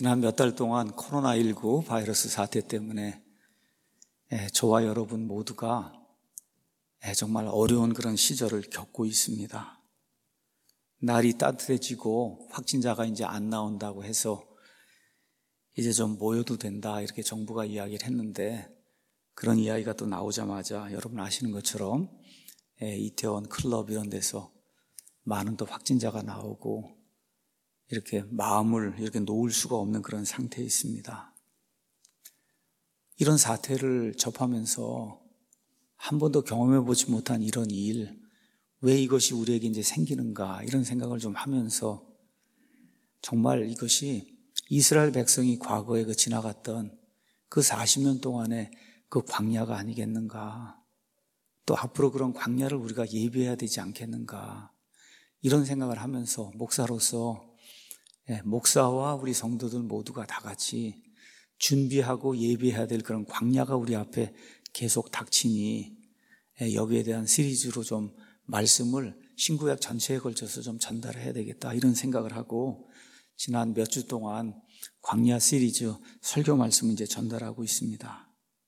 지난 몇 달 동안 코로나19 바이러스 사태 때문에 저와 여러분 모두가 정말 어려운 그런 시절을 겪고 있습니다. 날이 따뜻해지고 확진자가 이제 안 나온다고 해서 이제 좀 모여도 된다 이렇게 정부가 이야기를 했는데, 그런 이야기가 또 나오자마자 여러분 아시는 것처럼 이태원 클럽 이런 데서 많은 또 확진자가 나오고 이렇게 마음을 이렇게 놓을 수가 없는 그런 상태에 있습니다. 이런 사태를 접하면서 한 번도 경험해보지 못한 이런 일, 왜 이것이 우리에게 이제 생기는가 이런 생각을 좀 하면서, 정말 이것이 이스라엘 백성이 과거에 그 지나갔던 그 40년 동안의 그 광야가 아니겠는가, 또 앞으로 그런 광야를 우리가 예비해야 되지 않겠는가, 이런 생각을 하면서 목사로서 목사와 우리 성도들 모두가 다 같이 준비하고 예비해야 될 그런 광야가 우리 앞에 계속 닥치니 여기에 대한 시리즈로 좀 말씀을 신구약 전체에 걸쳐서 좀 전달해야 되겠다 이런 생각을 하고, 지난 몇 주 동안 광야 시리즈 설교 말씀을 이제 전달하고 있습니다.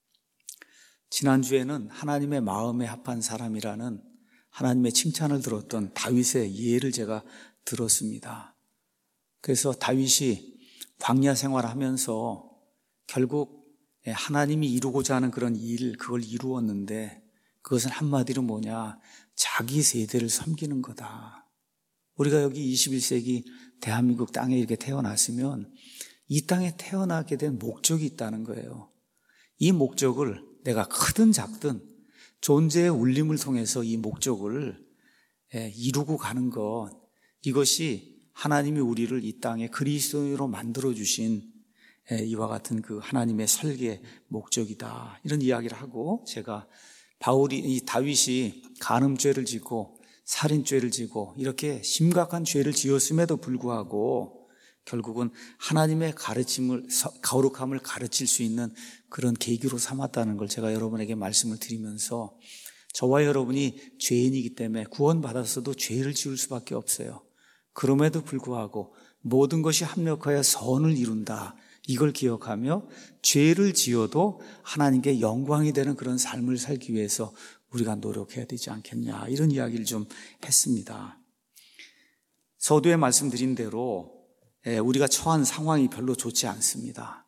지난주에는 하나님의 마음에 합한 사람이라는 하나님의 칭찬을 들었던 다윗의 예를 제가 들었습니다. 그래서 다윗이 광야 생활하면서 결국 하나님이 이루고자 하는 그런 일, 그걸 이루었는데, 그것은 한마디로 뭐냐, 자기 세대를 섬기는 거다. 우리가 여기 21세기 대한민국 땅에 이렇게 태어났으면 이 땅에 태어나게 된 목적이 있다는 거예요. 이 목적을 내가 크든 작든 존재의 울림을 통해서 이 목적을 이루고 가는 것, 이것이 하나님이 우리를 이 땅에 그리스도인으로 만들어주신 이와 같은 그 하나님의 설계 목적이다, 이런 이야기를 하고, 제가 이 다윗이 간음죄를 지고 살인죄를 지고 이렇게 심각한 죄를 지었음에도 불구하고 결국은 하나님의 가르침을, 거룩함을 가르칠 수 있는 그런 계기로 삼았다는 걸 제가 여러분에게 말씀을 드리면서, 저와 여러분이 죄인이기 때문에 구원받았어도 죄를 지을 수밖에 없어요. 그럼에도 불구하고 모든 것이 합력하여 선을 이룬다, 이걸 기억하며 죄를 지어도 하나님께 영광이 되는 그런 삶을 살기 위해서 우리가 노력해야 되지 않겠냐, 이런 이야기를 좀 했습니다. 서두에 말씀드린 대로 우리가 처한 상황이 별로 좋지 않습니다.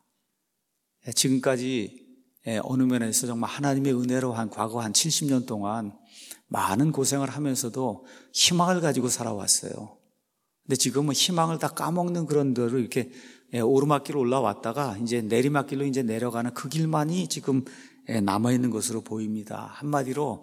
지금까지 어느 면에서 정말 하나님의 은혜로 과거 한 70년 동안 많은 고생을 하면서도 희망을 가지고 살아왔어요. 근데 지금은 희망을 다 까먹는 그런 대로 이렇게 오르막길로 올라왔다가 이제 내리막길로 이제 내려가는 그 길만이 지금 남아있는 것으로 보입니다. 한마디로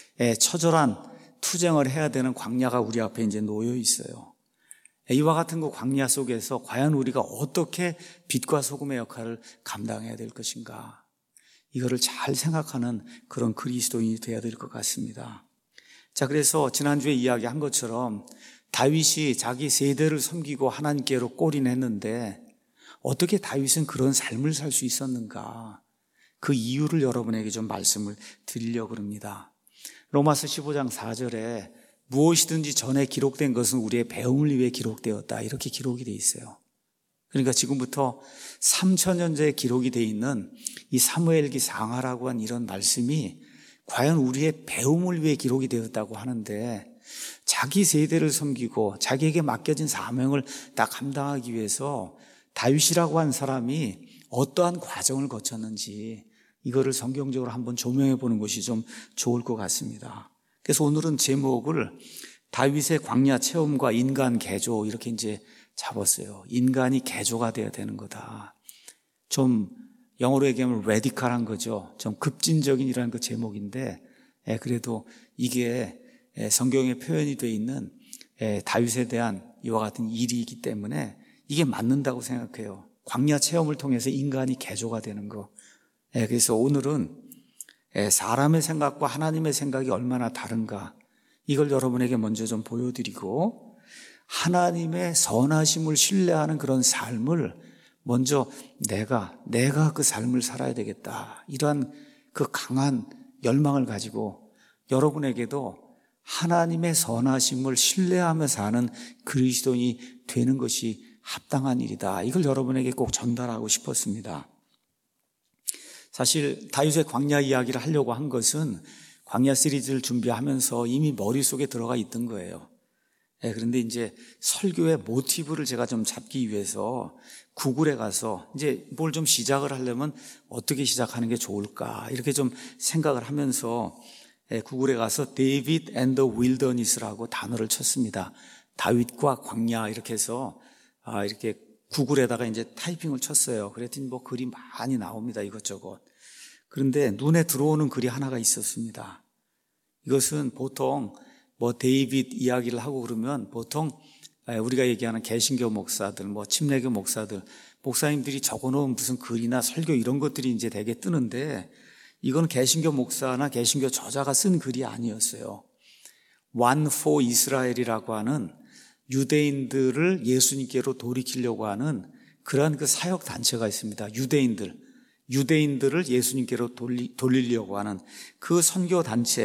처절한 투쟁을 해야 되는 광야가 우리 앞에 이제 놓여 있어요. 이와 같은 그 광야 속에서 과연 우리가 어떻게 빛과 소금의 역할을 감당해야 될 것인가, 이거를 잘 생각하는 그런 그리스도인이 되어야 될 것 같습니다. 자, 그래서 지난주에 이야기한 것처럼 다윗이 자기 세대를 섬기고 하나님께로 골인했는데 어떻게 다윗은 그런 삶을 살 수 있었는가, 그 이유를 여러분에게 좀 말씀을 드리려고 합니다. 로마서 15장 4절에 무엇이든지 전에 기록된 것은 우리의 배움을 위해 기록되었다, 이렇게 기록이 되어 있어요. 그러니까 지금부터 3000년 전에 기록이 되어 있는 이 사무엘기 상하라고 한 이런 말씀이 과연 우리의 배움을 위해 기록이 되었다고 하는데, 자기 세대를 섬기고 자기에게 맡겨진 사명을 다 감당하기 위해서 다윗이라고 한 사람이 어떠한 과정을 거쳤는지, 이거를 성경적으로 한번 조명해 보는 것이 좀 좋을 것 같습니다. 그래서 오늘은 제목을 다윗의 광야 체험과 인간 개조, 이렇게 이제 잡았어요. 인간이 개조가 되어야 되는 거다. 좀 영어로 얘기하면 레디컬한 거죠. 좀 급진적인이라는 그 제목인데, 그래도 이게 성경에 표현이 되어 있는 다윗에 대한 이와 같은 일이기 때문에 이게 맞는다고 생각해요. 광야 체험을 통해서 인간이 개조가 되는 거. 그래서 오늘은 사람의 생각과 하나님의 생각이 얼마나 다른가, 이걸 여러분에게 먼저 좀 보여드리고, 하나님의 선하심을 신뢰하는 그런 삶을 먼저 내가 그 삶을 살아야 되겠다, 이러한 그 강한 열망을 가지고 여러분에게도 하나님의 선하심을 신뢰하며 사는 그리스도인이 되는 것이 합당한 일이다. 이걸 여러분에게 꼭 전달하고 싶었습니다. 사실 다윗의 광야 이야기를 하려고 한 것은 광야 시리즈를 준비하면서 이미 머릿속에 들어가 있던 거예요. 그런데 이제 설교의 모티브를 제가 좀 잡기 위해서 구글에 가서 이제 뭘 좀 시작을 하려면 어떻게 시작하는 게 좋을까 이렇게 좀 생각을 하면서 구글에 가서 David and the Wilderness라고 단어를 쳤습니다. 다윗과 광야 이렇게 해서 이렇게 구글에다가 이제 타이핑을 쳤어요. 그랬더니 뭐 글이 많이 나옵니다. 이것저것. 그런데 눈에 들어오는 글이 하나가 있었습니다. 이것은 보통 뭐 데이빗 이야기를 하고 그러면 보통 우리가 얘기하는 개신교 목사들, 뭐 침례교 목사들, 목사님들이 적어놓은 무슨 글이나 설교 이런 것들이 이제 되게 뜨는데 이건 개신교 목사나 개신교 저자가 쓴 글이 아니었어요. One for Israel이라고 하는 유대인들을 예수님께로 돌이키려고 하는 그러한 그 사역 단체가 있습니다. 유대인들을 예수님께로 돌리려고 하는 그 선교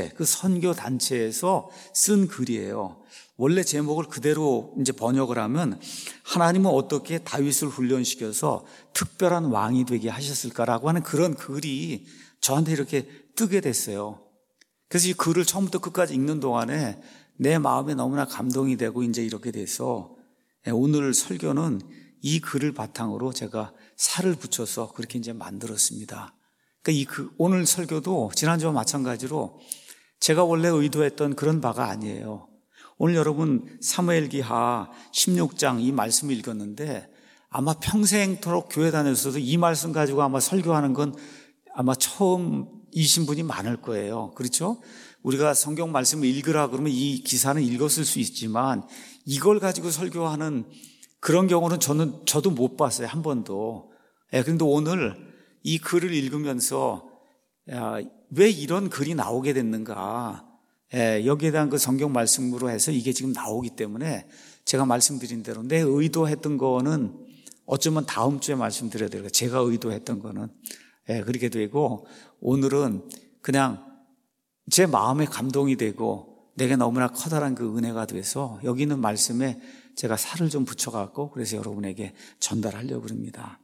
단체에서 쓴 글이에요. 원래 제목을 그대로 이제 번역을 하면 하나님은 어떻게 다윗을 훈련시켜서 특별한 왕이 되게 하셨을까라고 하는 그런 글이 저한테 이렇게 뜨게 됐어요. 그래서 이 글을 처음부터 끝까지 읽는 동안에 내 마음에 너무나 감동이 되고 이제 이렇게 돼서 오늘 설교는 이 글을 바탕으로 제가 살을 붙여서 그렇게 이제 만들었습니다. 그러니까 오늘 설교도 지난주와 마찬가지로 제가 원래 의도했던 그런 바가 아니에요. 오늘 여러분 사무엘기하 16장 이 말씀을 읽었는데 아마 평생토록 교회 다녔어도 이 말씀 가지고 아마 설교하는 건 아마 처음이신 분이 많을 거예요. 그렇죠? 우리가 성경 말씀을 읽으라 그러면 이 기사는 읽었을 수 있지만 이걸 가지고 설교하는 그런 경우는 저도 못 봤어요. 한 번도. 그런데 오늘 이 글을 읽으면서 왜 이런 글이 나오게 됐는가. 여기에 대한 그 성경 말씀으로 해서 이게 지금 나오기 때문에 제가 말씀드린 대로 내 의도했던 거는 어쩌면 다음 주에 말씀드려야 돼요. 제가 의도했던 거는. 그렇게 되고 오늘은 그냥 제 마음에 감동이 되고 내게 너무나 커다란 그 은혜가 돼서 여기 있는 말씀에 제가 살을 좀 붙여갖고 그래서 여러분에게 전달하려고 합니다.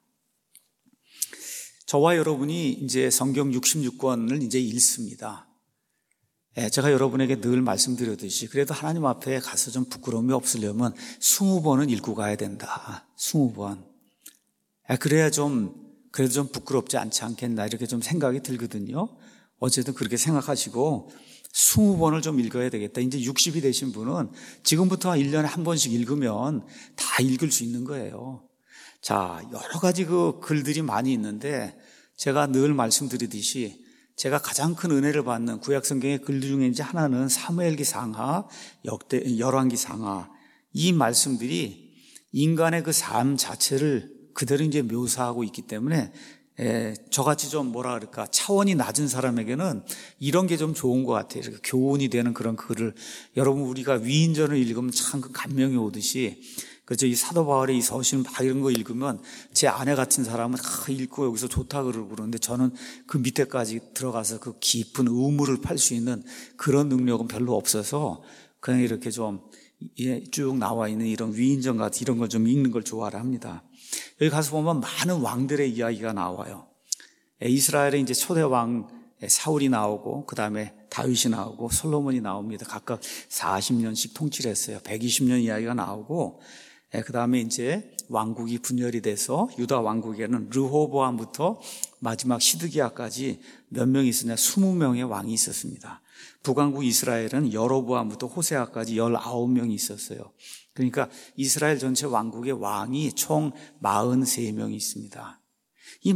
저와 여러분이 이제 성경 66권을 이제 읽습니다. 제가 여러분에게 늘 말씀드렸듯이 그래도 하나님 앞에 가서 좀 부끄러움이 없으려면 20번은 읽고 가야 된다. 20번. 그래야 그래도 좀 부끄럽지 않지 않겠나 이렇게 좀 생각이 들거든요. 어쨌든 그렇게 생각하시고 20번을 좀 읽어야 되겠다. 이제 60이 되신 분은 지금부터 1년에 한 번씩 읽으면 다 읽을 수 있는 거예요. 자, 여러 가지 그 글들이 많이 있는데 제가 늘 말씀드리듯이 제가 가장 큰 은혜를 받는 구약성경의 글들 중에 이제 하나는 사무엘기 상하, 열왕기 상하 이 말씀들이 인간의 그 삶 자체를 그대로 이제 묘사하고 있기 때문에 저같이 좀 차원이 낮은 사람에게는 이런 게 좀 좋은 것 같아요. 이렇게 교훈이 되는 그런 글을 여러분 우리가 위인전을 읽으면 참 그 감명이 오듯이 그렇죠. 이 사도 바울의 이 서신 막 이런 거 읽으면 제 아내 같은 사람은 읽고 여기서 좋다 그러는데 저는 그 밑에까지 들어가서 그 깊은 우물을 팔 수 있는 그런 능력은 별로 없어서 그냥 이렇게 좀 쭉 나와 있는 이런 위인전 같은 이런 걸 좀 읽는 걸 좋아를 합니다. 여기 가서 보면 많은 왕들의 이야기가 나와요. 이스라엘의 이제 초대 왕 사울이 나오고 그 다음에 다윗이 나오고 솔로몬이 나옵니다. 각각 40년씩 통치를 했어요. 120년 이야기가 나오고 그 다음에 이제 왕국이 분열이 돼서 유다 왕국에는 르호보암부터 마지막 시드기야까지 몇 명이 있었냐? 20명의 왕이 있었습니다. 북왕국 이스라엘은 여로보암부터 호세아까지 19명이 있었어요. 그러니까 이스라엘 전체 왕국의 왕이 총 43명이 있습니다. 이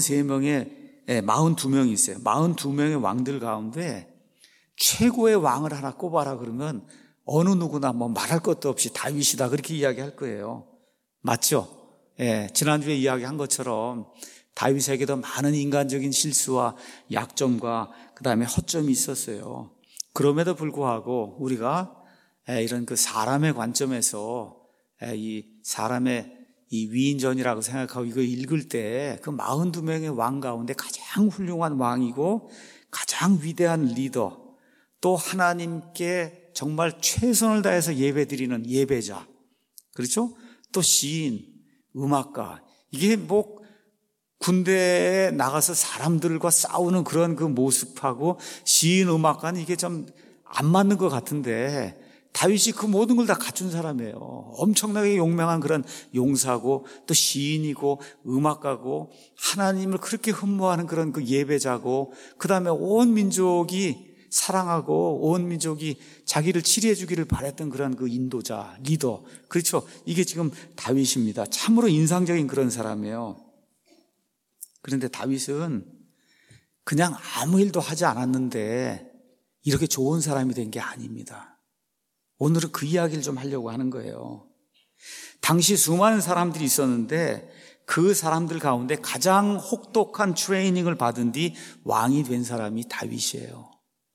42명이 있어요. 42명의 왕들 가운데 최고의 왕을 하나 꼽아라 그러면 어느 누구나 뭐 말할 것도 없이 다윗이다 그렇게 이야기할 거예요. 맞죠? 지난주에 이야기한 것처럼 다윗에게도 많은 인간적인 실수와 약점과 그 다음에 허점이 있었어요. 그럼에도 불구하고 우리가 이런 그 사람의 관점에서 이 사람의 이 위인전이라고 생각하고 이거 읽을 때 그 42명의 왕 가운데 가장 훌륭한 왕이고 가장 위대한 리더 또 하나님께 정말 최선을 다해서 예배드리는 예배자 그렇죠? 또 시인 음악가. 이게 뭐 군대에 나가서 사람들과 싸우는 그런 그 모습하고 시인, 음악가는 이게 좀 안 맞는 것 같은데 다윗이 그 모든 걸 다 갖춘 사람이에요. 엄청나게 용맹한 그런 용사고 또 시인이고 음악가고 하나님을 그렇게 흠모하는 그런 그 예배자고 그다음에 온 민족이 사랑하고 온 민족이 자기를 치리해 주기를 바랬던 그런 그 인도자, 리더. 그렇죠. 이게 지금 다윗입니다. 참으로 인상적인 그런 사람이에요. 그런데 다윗은 그냥 아무 일도 하지 않았는데 이렇게 좋은 사람이 된 게 아닙니다. 오늘은 그 이야기를 좀 하려고 하는 거예요. 당시 수많은 사람들이 있었는데 그 사람들 가운데 가장 혹독한 트레이닝을 받은 뒤 왕이 된 사람이 다윗이에요.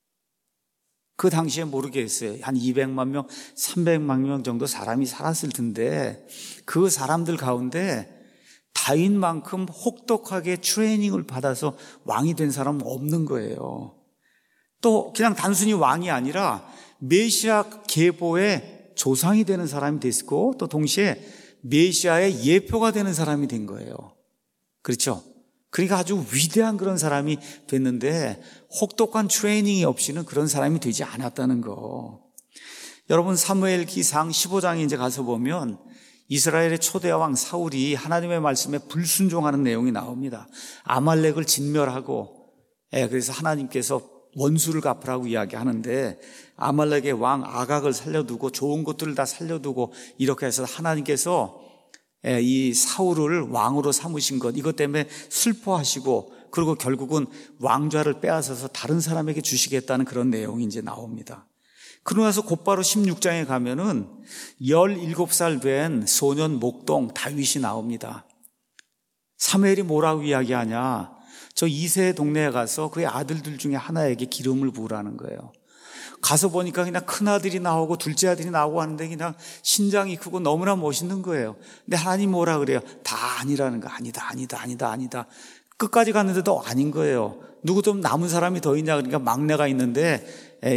그 당시에 모르겠어요. 한 200만 명, 300만 명 정도 사람이 살았을 텐데 그 사람들 가운데 다윗만큼 혹독하게 트레이닝을 받아서 왕이 된 사람은 없는 거예요. 또 그냥 단순히 왕이 아니라 메시아 계보의 조상이 되는 사람이 됐고 또 동시에 메시아의 예표가 되는 사람이 된 거예요. 그렇죠? 그러니까 아주 위대한 그런 사람이 됐는데 혹독한 트레이닝이 없이는 그런 사람이 되지 않았다는 거. 여러분 사무엘기상 15장에 이제 가서 보면 이스라엘의 초대 왕 사울이 하나님의 말씀에 불순종하는 내용이 나옵니다. 아말렉을 진멸하고 그래서 하나님께서 원수를 갚으라고 이야기하는데 아말렉의 왕 아각을 살려두고 좋은 것들을 다 살려두고 이렇게 해서 하나님께서 이 사울을 왕으로 삼으신 것 이것 때문에 슬퍼하시고 그리고 결국은 왕좌를 빼앗아서 다른 사람에게 주시겠다는 그런 내용이 이제 나옵니다. 그러고 나서 곧바로 16장에 가면은 17살 된 소년 목동 다윗이 나옵니다. 사무엘이 뭐라고 이야기하냐? 저 이세 동네에 가서 그의 아들들 중에 하나에게 기름을 부으라는 거예요. 가서 보니까 그냥 큰 아들이 나오고 둘째 아들이 나오고 하는데 그냥 신장이 크고 너무나 멋있는 거예요. 근데 하나님 뭐라 그래요? 다 아니라는 거. 아니다. 끝까지 갔는데도 아닌 거예요. 누구 좀 남은 사람이 더 있냐 그러니까 막내가 있는데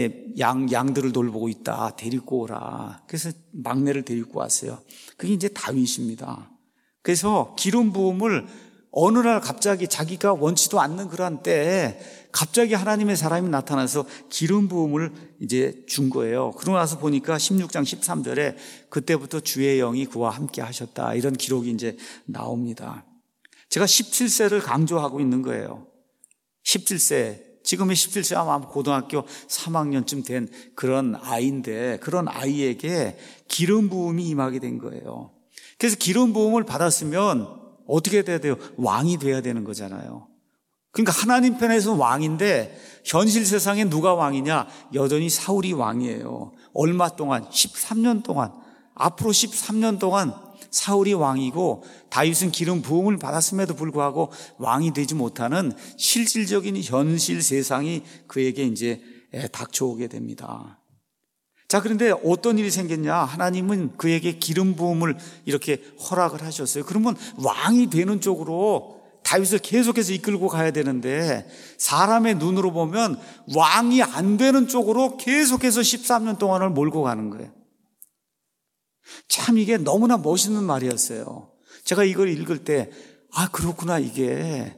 양들을 돌보고 있다. 데리고 오라. 그래서 막내를 데리고 왔어요. 그게 이제 다윗입니다. 그래서 기름 부음을 어느 날 갑자기 자기가 원치도 않는 그러한 때에 갑자기 하나님의 사람이 나타나서 기름 부음을 이제 준 거예요. 그러고 나서 보니까 16장 13절에 그때부터 주의 영이 그와 함께 하셨다. 이런 기록이 이제 나옵니다. 제가 17세를 강조하고 있는 거예요. 17세. 지금의 17세 아마 고등학교 3학년쯤 된 그런 아이인데 그런 아이에게 기름 부음이 임하게 된 거예요. 그래서 기름 부음을 받았으면 어떻게 돼야 돼요? 왕이 돼야 되는 거잖아요. 그러니까 하나님 편에서 왕인데 현실 세상에 누가 왕이냐? 여전히 사울이 왕이에요. 얼마 동안? 13년 동안. 앞으로 13년 동안 사울이 왕이고 다윗은 기름 부음을 받았음에도 불구하고 왕이 되지 못하는 실질적인 현실 세상이 그에게 이제 닥쳐오게 됩니다. 자, 그런데 어떤 일이 생겼냐? 하나님은 그에게 기름 부음을 이렇게 허락을 하셨어요. 그러면 왕이 되는 쪽으로 다윗을 계속해서 이끌고 가야 되는데 사람의 눈으로 보면 왕이 안 되는 쪽으로 계속해서 13년 동안을 몰고 가는 거예요. 참 이게 너무나 멋있는 말이었어요. 제가 이걸 읽을 때 그렇구나 이게.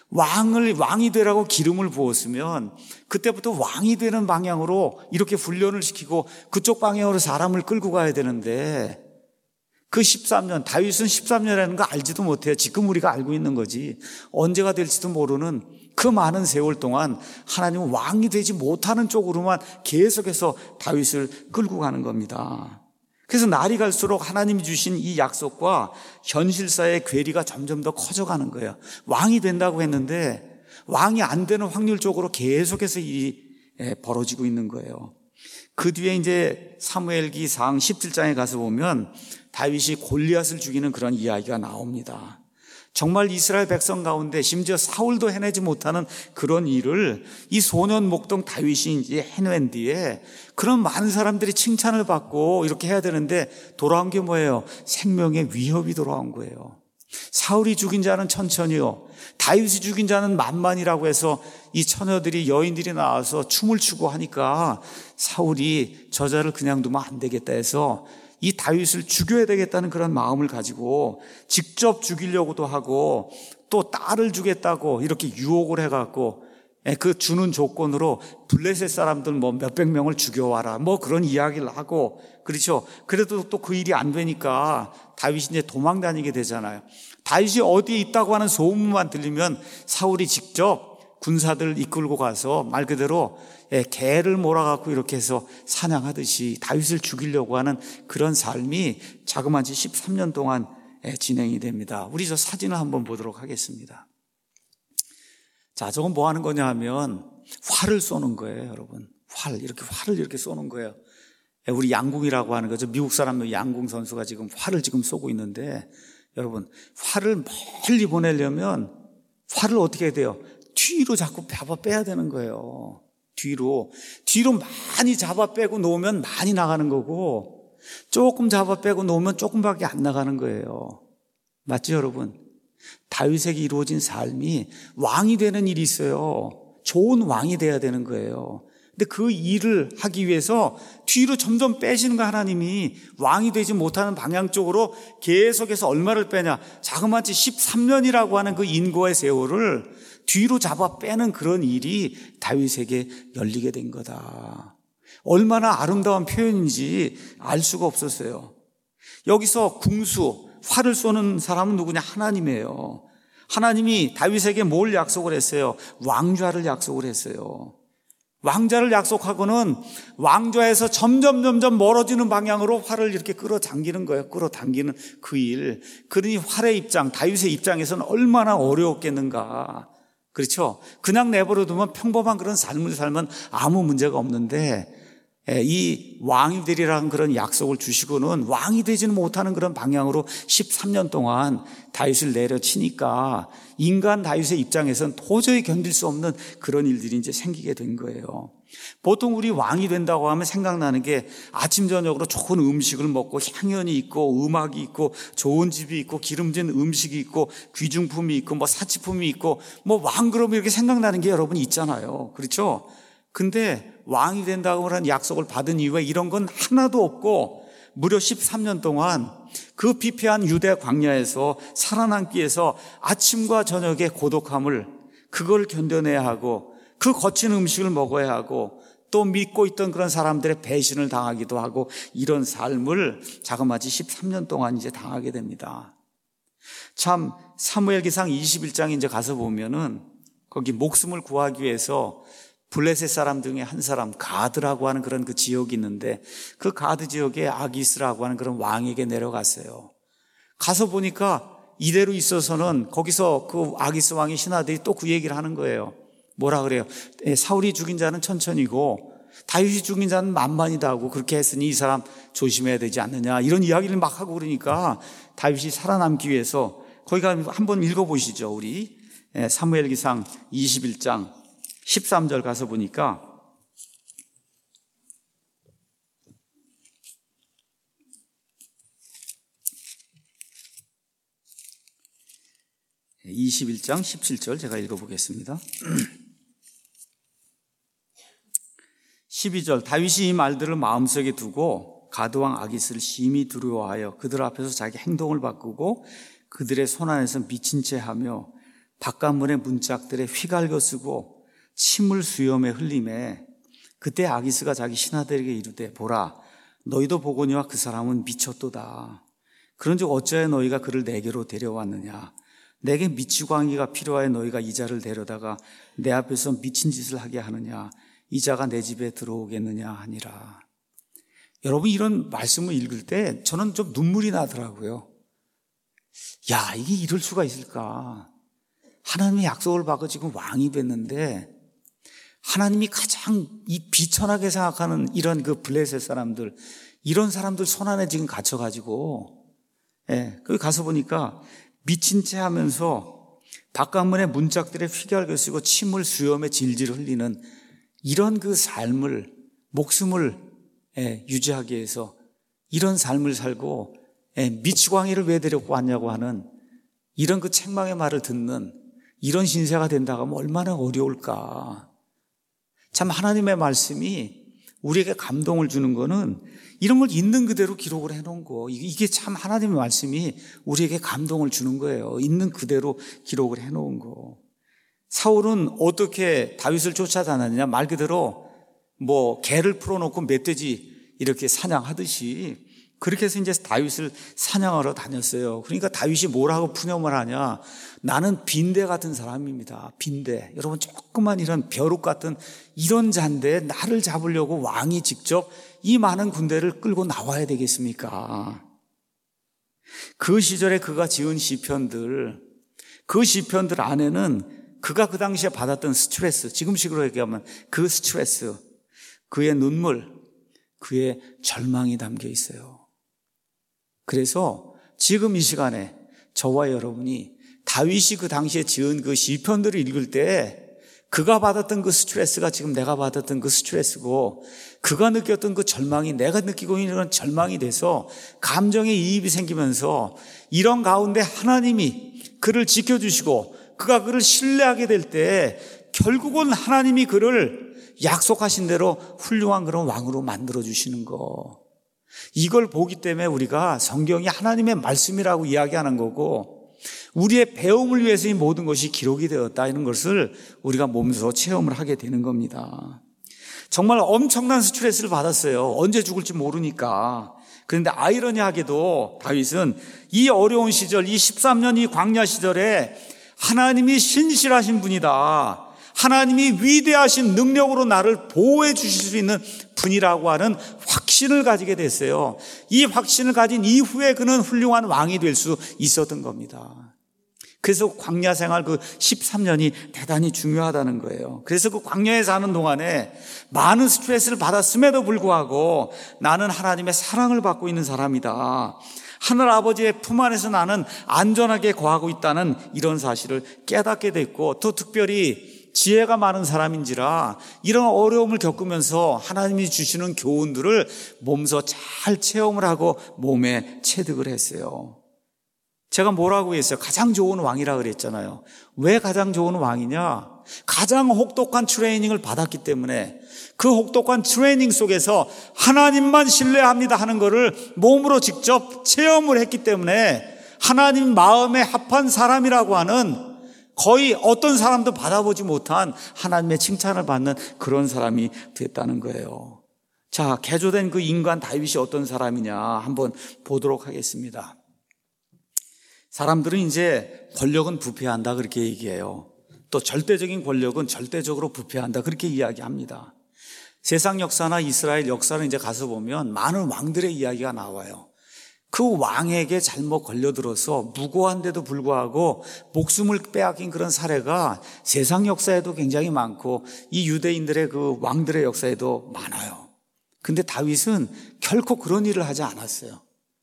왕이 되라고 기름을 부었으면 그때부터 왕이 되는 방향으로 이렇게 훈련을 시키고 그쪽 방향으로 사람을 끌고 가야 되는데 그 13년, 다윗은 13년이라는 거 알지도 못해요. 지금 우리가 알고 있는 거지. 언제가 될지도 모르는 그 많은 세월 동안 하나님은 왕이 되지 못하는 쪽으로만 계속해서 다윗을 끌고 가는 겁니다. 그래서 날이 갈수록 하나님이 주신 이 약속과 현실사의 괴리가 점점 더 커져가는 거예요. 왕이 된다고 했는데 왕이 안 되는 확률 쪽으로 계속해서 일이 벌어지고 있는 거예요. 그 뒤에 이제 사무엘기상 17장에 가서 보면 다윗이 골리앗을 죽이는 그런 이야기가 나옵니다. 정말 이스라엘 백성 가운데 심지어 사울도 해내지 못하는 그런 일을 이 소년 목동 다윗이 이제 해낸 뒤에 그런 많은 사람들이 칭찬을 받고 이렇게 해야 되는데 돌아온 게 뭐예요? 생명의 위협이 돌아온 거예요. 사울이 죽인 자는 천천히요, 다윗이 죽인 자는 만만이라고 해서 이 처녀들이 여인들이 나와서 춤을 추고 하니까 사울이 저자를 그냥 두면 안 되겠다 해서 이 다윗을 죽여야 되겠다는 그런 마음을 가지고 직접 죽이려고도 하고 또 딸을 주겠다고 이렇게 유혹을 해갖고 그 주는 조건으로 블레셋 사람들 뭐 몇백 명을 죽여와라 뭐 그런 이야기를 하고 그렇죠. 그래도 또 그 일이 안 되니까 다윗이 이제 도망 다니게 되잖아요. 다윗이 어디에 있다고 하는 소문만 들리면 사울이 직접 군사들 이끌고 가서 말 그대로 개를 몰아갖고 이렇게 해서 사냥하듯이 다윗을 죽이려고 하는 그런 삶이 자그마치 13년 동안 진행이 됩니다. 우리 저 사진을 한번 보도록 하겠습니다. 자, 저건 뭐 하는 거냐 하면 활을 쏘는 거예요, 여러분. 활을 이렇게 쏘는 거예요. 우리 양궁이라고 하는 거죠. 미국 사람 양궁 선수가 지금 활을 지금 쏘고 있는데 여러분, 활을 멀리 보내려면 활을 어떻게 해야 돼요? 뒤로 자꾸 잡아 빼야 되는 거예요. 뒤로 많이 잡아 빼고 놓으면 많이 나가는 거고 조금 잡아 빼고 놓으면 조금밖에 안 나가는 거예요. 맞죠, 여러분? 다윗에게 이루어진 삶이 왕이 되는 일이 있어요. 좋은 왕이 돼야 되는 거예요. 근데 그 일을 하기 위해서 뒤로 점점 빼시는 거 하나님이 왕이 되지 못하는 방향 쪽으로 계속해서 얼마를 빼냐. 자그마치 13년이라고 하는 그 인고의 세월을 뒤로 잡아 빼는 그런 일이 다윗에게 열리게 된 거다. 얼마나 아름다운 표현인지 알 수가 없었어요. 여기서 궁수, 활을 쏘는 사람은 누구냐? 하나님이에요. 하나님이 다윗에게 뭘 약속을 했어요? 왕좌를 약속을 했어요. 왕좌를 약속하고는 왕좌에서 점점 멀어지는 방향으로 활을 이렇게 끌어당기는 거예요. 끌어당기는 그 일. 그러니 활의 입장, 다윗의 입장에서는 얼마나 어려웠겠는가. 그렇죠? 그냥 내버려 두면 평범한 그런 삶을 살면 아무 문제가 없는데 이 왕이 되리라는 그런 약속을 주시고는 왕이 되지는 못하는 그런 방향으로 13년 동안 다윗을 내려치니까 인간 다윗의 입장에서는 도저히 견딜 수 없는 그런 일들이 이제 생기게 된 거예요. 보통 우리 왕이 된다고 하면 생각나는 게 아침 저녁으로 좋은 음식을 먹고 향연이 있고 음악이 있고 좋은 집이 있고 기름진 음식이 있고 귀중품이 있고 뭐 사치품이 있고 뭐 왕그럼 이렇게 생각나는 게 여러분 있잖아요. 그렇죠? 근데 왕이 된다고 하는 약속을 받은 이후에 이런 건 하나도 없고 무려 13년 동안 그 피폐한 유대 광야에서 살아남기 위해서 아침과 저녁의 고독함을 그걸 견뎌내야 하고 그 거친 음식을 먹어야 하고 또 믿고 있던 그런 사람들의 배신을 당하기도 하고 이런 삶을 자그마치 13년 동안 이제 당하게 됩니다. 참 사무엘기상 21장에 이제 가서 보면은 거기 목숨을 구하기 위해서 블레셋 사람 중에 한 사람 가드라고 하는 그런 그 지역이 있는데 그 가드 지역에 아기스라고 하는 그런 왕에게 내려갔어요. 가서 보니까 이대로 있어서는 거기서 그 아기스 왕의 신하들이 또 그 얘기를 하는 거예요. 뭐라 그래요? 사울이 죽인 자는 천천히고 다윗이 죽인 자는 만만이다 하고 그렇게 했으니 이 사람 조심해야 되지 않느냐 이런 이야기를 막 하고 그러니까 다윗이 살아남기 위해서 거기가 한번 읽어보시죠. 우리 사무엘기상 21장 13절 가서 보니까 (21장 17절) 제가 읽어보겠습니다. 12절 다윗이 이 말들을 마음속에 두고 가드왕 아기스를 심히 두려워하여 그들 앞에서 자기 행동을 바꾸고 그들의 손안에서 미친 채 하며 바깥문의 문짝들에 휘갈겨 쓰고 침을 수염에 흘리매 그때 아기스가 자기 신하들에게 이르되 보라 너희도 보거니와 그 사람은 미쳤도다. 그런즉 어찌하여 너희가 그를 내게로 데려왔느냐. 내게 미치광이가 필요하여 너희가 이 자를 데려다가 내 앞에서 미친 짓을 하게 하느냐. 이 자가 내 집에 들어오겠느냐 하니라. 여러분 이런 말씀을 읽을 때 저는 좀 눈물이 나더라고요. 야, 이게 이럴 수가 있을까. 하나님의 약속을 받고 지금 왕이 됐는데 하나님이 가장 이 비천하게 생각하는 이런 그 블레셋 사람들, 이런 사람들 손 안에 지금 갇혀가지고, 거기 가서 보니까 미친 채 하면서 바깥문의 문짝들에 휘갈겨 쓰고 침을 수염에 질질 흘리는 이런 그 삶을, 목숨을 유지하기 위해서 이런 삶을 살고 미치광이를 왜 데리고 왔냐고 하는 이런 그 책망의 말을 듣는 이런 신세가 된다고 하면 얼마나 어려울까. 참 하나님의 말씀이 우리에게 감동을 주는 거는 이런 걸 있는 그대로 기록을 해놓은 거. 이게 참 하나님의 말씀이 우리에게 감동을 주는 거예요. 있는 그대로 기록을 해놓은 거. 사울은 어떻게 다윗을 쫓아다녔냐? 말 그대로 개를 풀어놓고 멧돼지 이렇게 사냥하듯이 그렇게 해서 이제 다윗을 사냥하러 다녔어요. 그러니까 다윗이 뭐라고 푸념을 하냐? 나는 빈대 같은 사람입니다. 빈대. 여러분, 조그만 이런 벼룩 같은 이런 잔데 나를 잡으려고 왕이 직접 이 많은 군대를 끌고 나와야 되겠습니까? 그 시절에 그가 지은 시편들, 그 시편들 안에는 그가 그 당시에 받았던 스트레스, 지금식으로 얘기하면 그 스트레스, 그의 눈물, 그의 절망이 담겨 있어요. 그래서 지금 이 시간에 저와 여러분이 다윗이 그 당시에 지은 그 시편들을 읽을 때 그가 받았던 그 스트레스가 지금 내가 받았던 그 스트레스고, 그가 느꼈던 그 절망이 내가 느끼고 있는 절망이 돼서 감정의 이입이 생기면서 이런 가운데 하나님이 그를 지켜주시고 그가 그를 신뢰하게 될 때 결국은 하나님이 그를 약속하신 대로 훌륭한 그런 왕으로 만들어주시는 거. 이걸 보기 때문에 우리가 성경이 하나님의 말씀이라고 이야기하는 거고, 우리의 배움을 위해서 이 모든 것이 기록이 되었다, 이런 것을 우리가 몸소 체험을 하게 되는 겁니다. 정말 엄청난 스트레스를 받았어요. 언제 죽을지 모르니까. 그런데 아이러니하게도 다윗은 이 어려운 시절, 이 13년 이 광야 시절에 하나님이 신실하신 분이다, 하나님이 위대하신 능력으로 나를 보호해 주실 수 있는 분이라고 하는 확신을 가지게 됐어요. 이 확신을 가진 이후에 그는 훌륭한 왕이 될 수 있었던 겁니다. 그래서 광야 생활 그 13년이 대단히 중요하다는 거예요. 그래서 그 광야에 사는 동안에 많은 스트레스를 받았음에도 불구하고 나는 하나님의 사랑을 받고 있는 사람이다, 하늘 아버지의 품 안에서 나는 안전하게 거하고 있다는 이런 사실을 깨닫게 됐고, 또 특별히 지혜가 많은 사람인지라 이런 어려움을 겪으면서 하나님이 주시는 교훈들을 몸소 잘 체험을 하고 몸에 체득을 했어요. 제가 뭐라고 했어요? 가장 좋은 왕이라 그랬잖아요. 왜 가장 좋은 왕이냐? 가장 혹독한 트레이닝을 받았기 때문에, 그 혹독한 트레이닝 속에서 하나님만 신뢰합니다 하는 것을 몸으로 직접 체험을 했기 때문에 하나님 마음에 합한 사람이라고 하는, 거의 어떤 사람도 받아보지 못한 하나님의 칭찬을 받는 그런 사람이 됐다는 거예요. 자, 개조된 그 인간 다윗이 어떤 사람이냐 한번 보도록 하겠습니다. 사람들은 이제 권력은 부패한다 그렇게 얘기해요. 또 절대적인 권력은 절대적으로 부패한다 그렇게 이야기합니다. 세상 역사나 이스라엘 역사를 이제 가서 보면 많은 왕들의 이야기가 나와요. 그 왕에게 잘못 걸려들어서 무고한데도 불구하고 목숨을 빼앗긴 그런 사례가 세상 역사에도 굉장히 많고 이 유대인들의 그 왕들의 역사에도 많아요. 근데 다윗은 결코 그런 일을 하지 않았어요.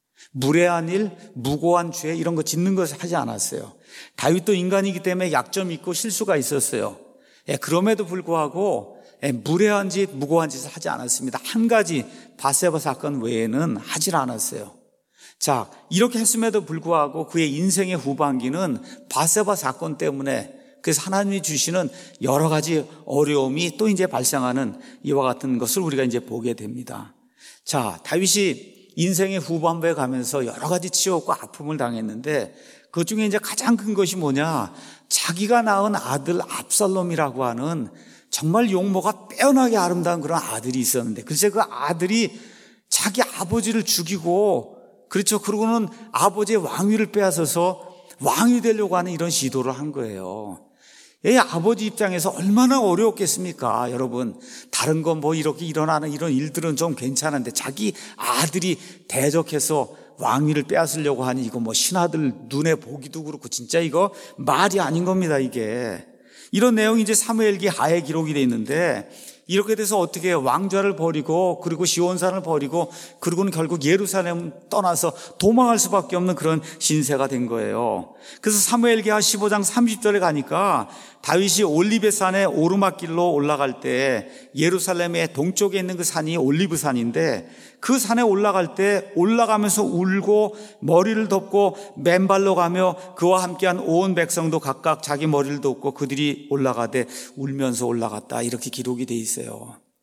무례한 일, 무고한 죄 이런 거 짓는 것을 하지 않았어요. 다윗도 인간이기 때문에 약점이 있고 실수가 있었어요. 그럼에도 불구하고 무례한 짓, 무고한 짓을 하지 않았습니다. 한 가지 밧세바 사건 외에는 하질 않았어요. 자, 이렇게 했음에도 불구하고 그의 인생의 후반기는 밧세바 사건 때문에, 그래서 하나님이 주시는 여러 가지 어려움이 또 이제 발생하는 이와 같은 것을 우리가 이제 보게 됩니다. 자, 다윗이 인생의 후반부에 가면서 여러 가지 치욕과 아픔을 당했는데 그 중에 이제 가장 큰 것이 뭐냐? 자기가 낳은 아들 압살롬이라고 하는 정말 용모가 빼어나게 아름다운 그런 아들이 있었는데, 글쎄 그 아들이 자기 아버지를 죽이고, 그렇죠, 그러고는 아버지의 왕위를 빼앗아서 왕이 되려고 하는 이런 시도를 한 거예요. 이 아버지 입장에서 얼마나 어려웠겠습니까? 여러분, 다른 건 뭐 이렇게 일어나는 이런 일들은 좀 괜찮은데 자기 아들이 대적해서 왕위를 빼앗으려고 하니 이거 뭐 신하들 눈에 보기도 그렇고 진짜 이거 말이 아닌 겁니다, 이게. 이런 내용이 이제 사무엘기 하에 기록이 돼 있는데, 이렇게 돼서 어떻게 해요? 왕좌를 버리고 그리고 시온산을 버리고 그리고는 결국 예루살렘 떠나서 도망할 수밖에 없는 그런 신세가 된 거예요. 그래서 사무엘기하 15장 30절에 가니까 다윗이 올리브산의 오르막길로 올라갈 때, 예루살렘의 동쪽에 있는 그 산이 올리브산인데 그 산에 올라갈 때 올라가면서 울고 머리를 덮고 맨발로 가며 그와 함께한 온 백성도 각각 자기 머리를 덮고 그들이 올라가되 울면서 올라갔다, 이렇게 기록이 돼 있어요.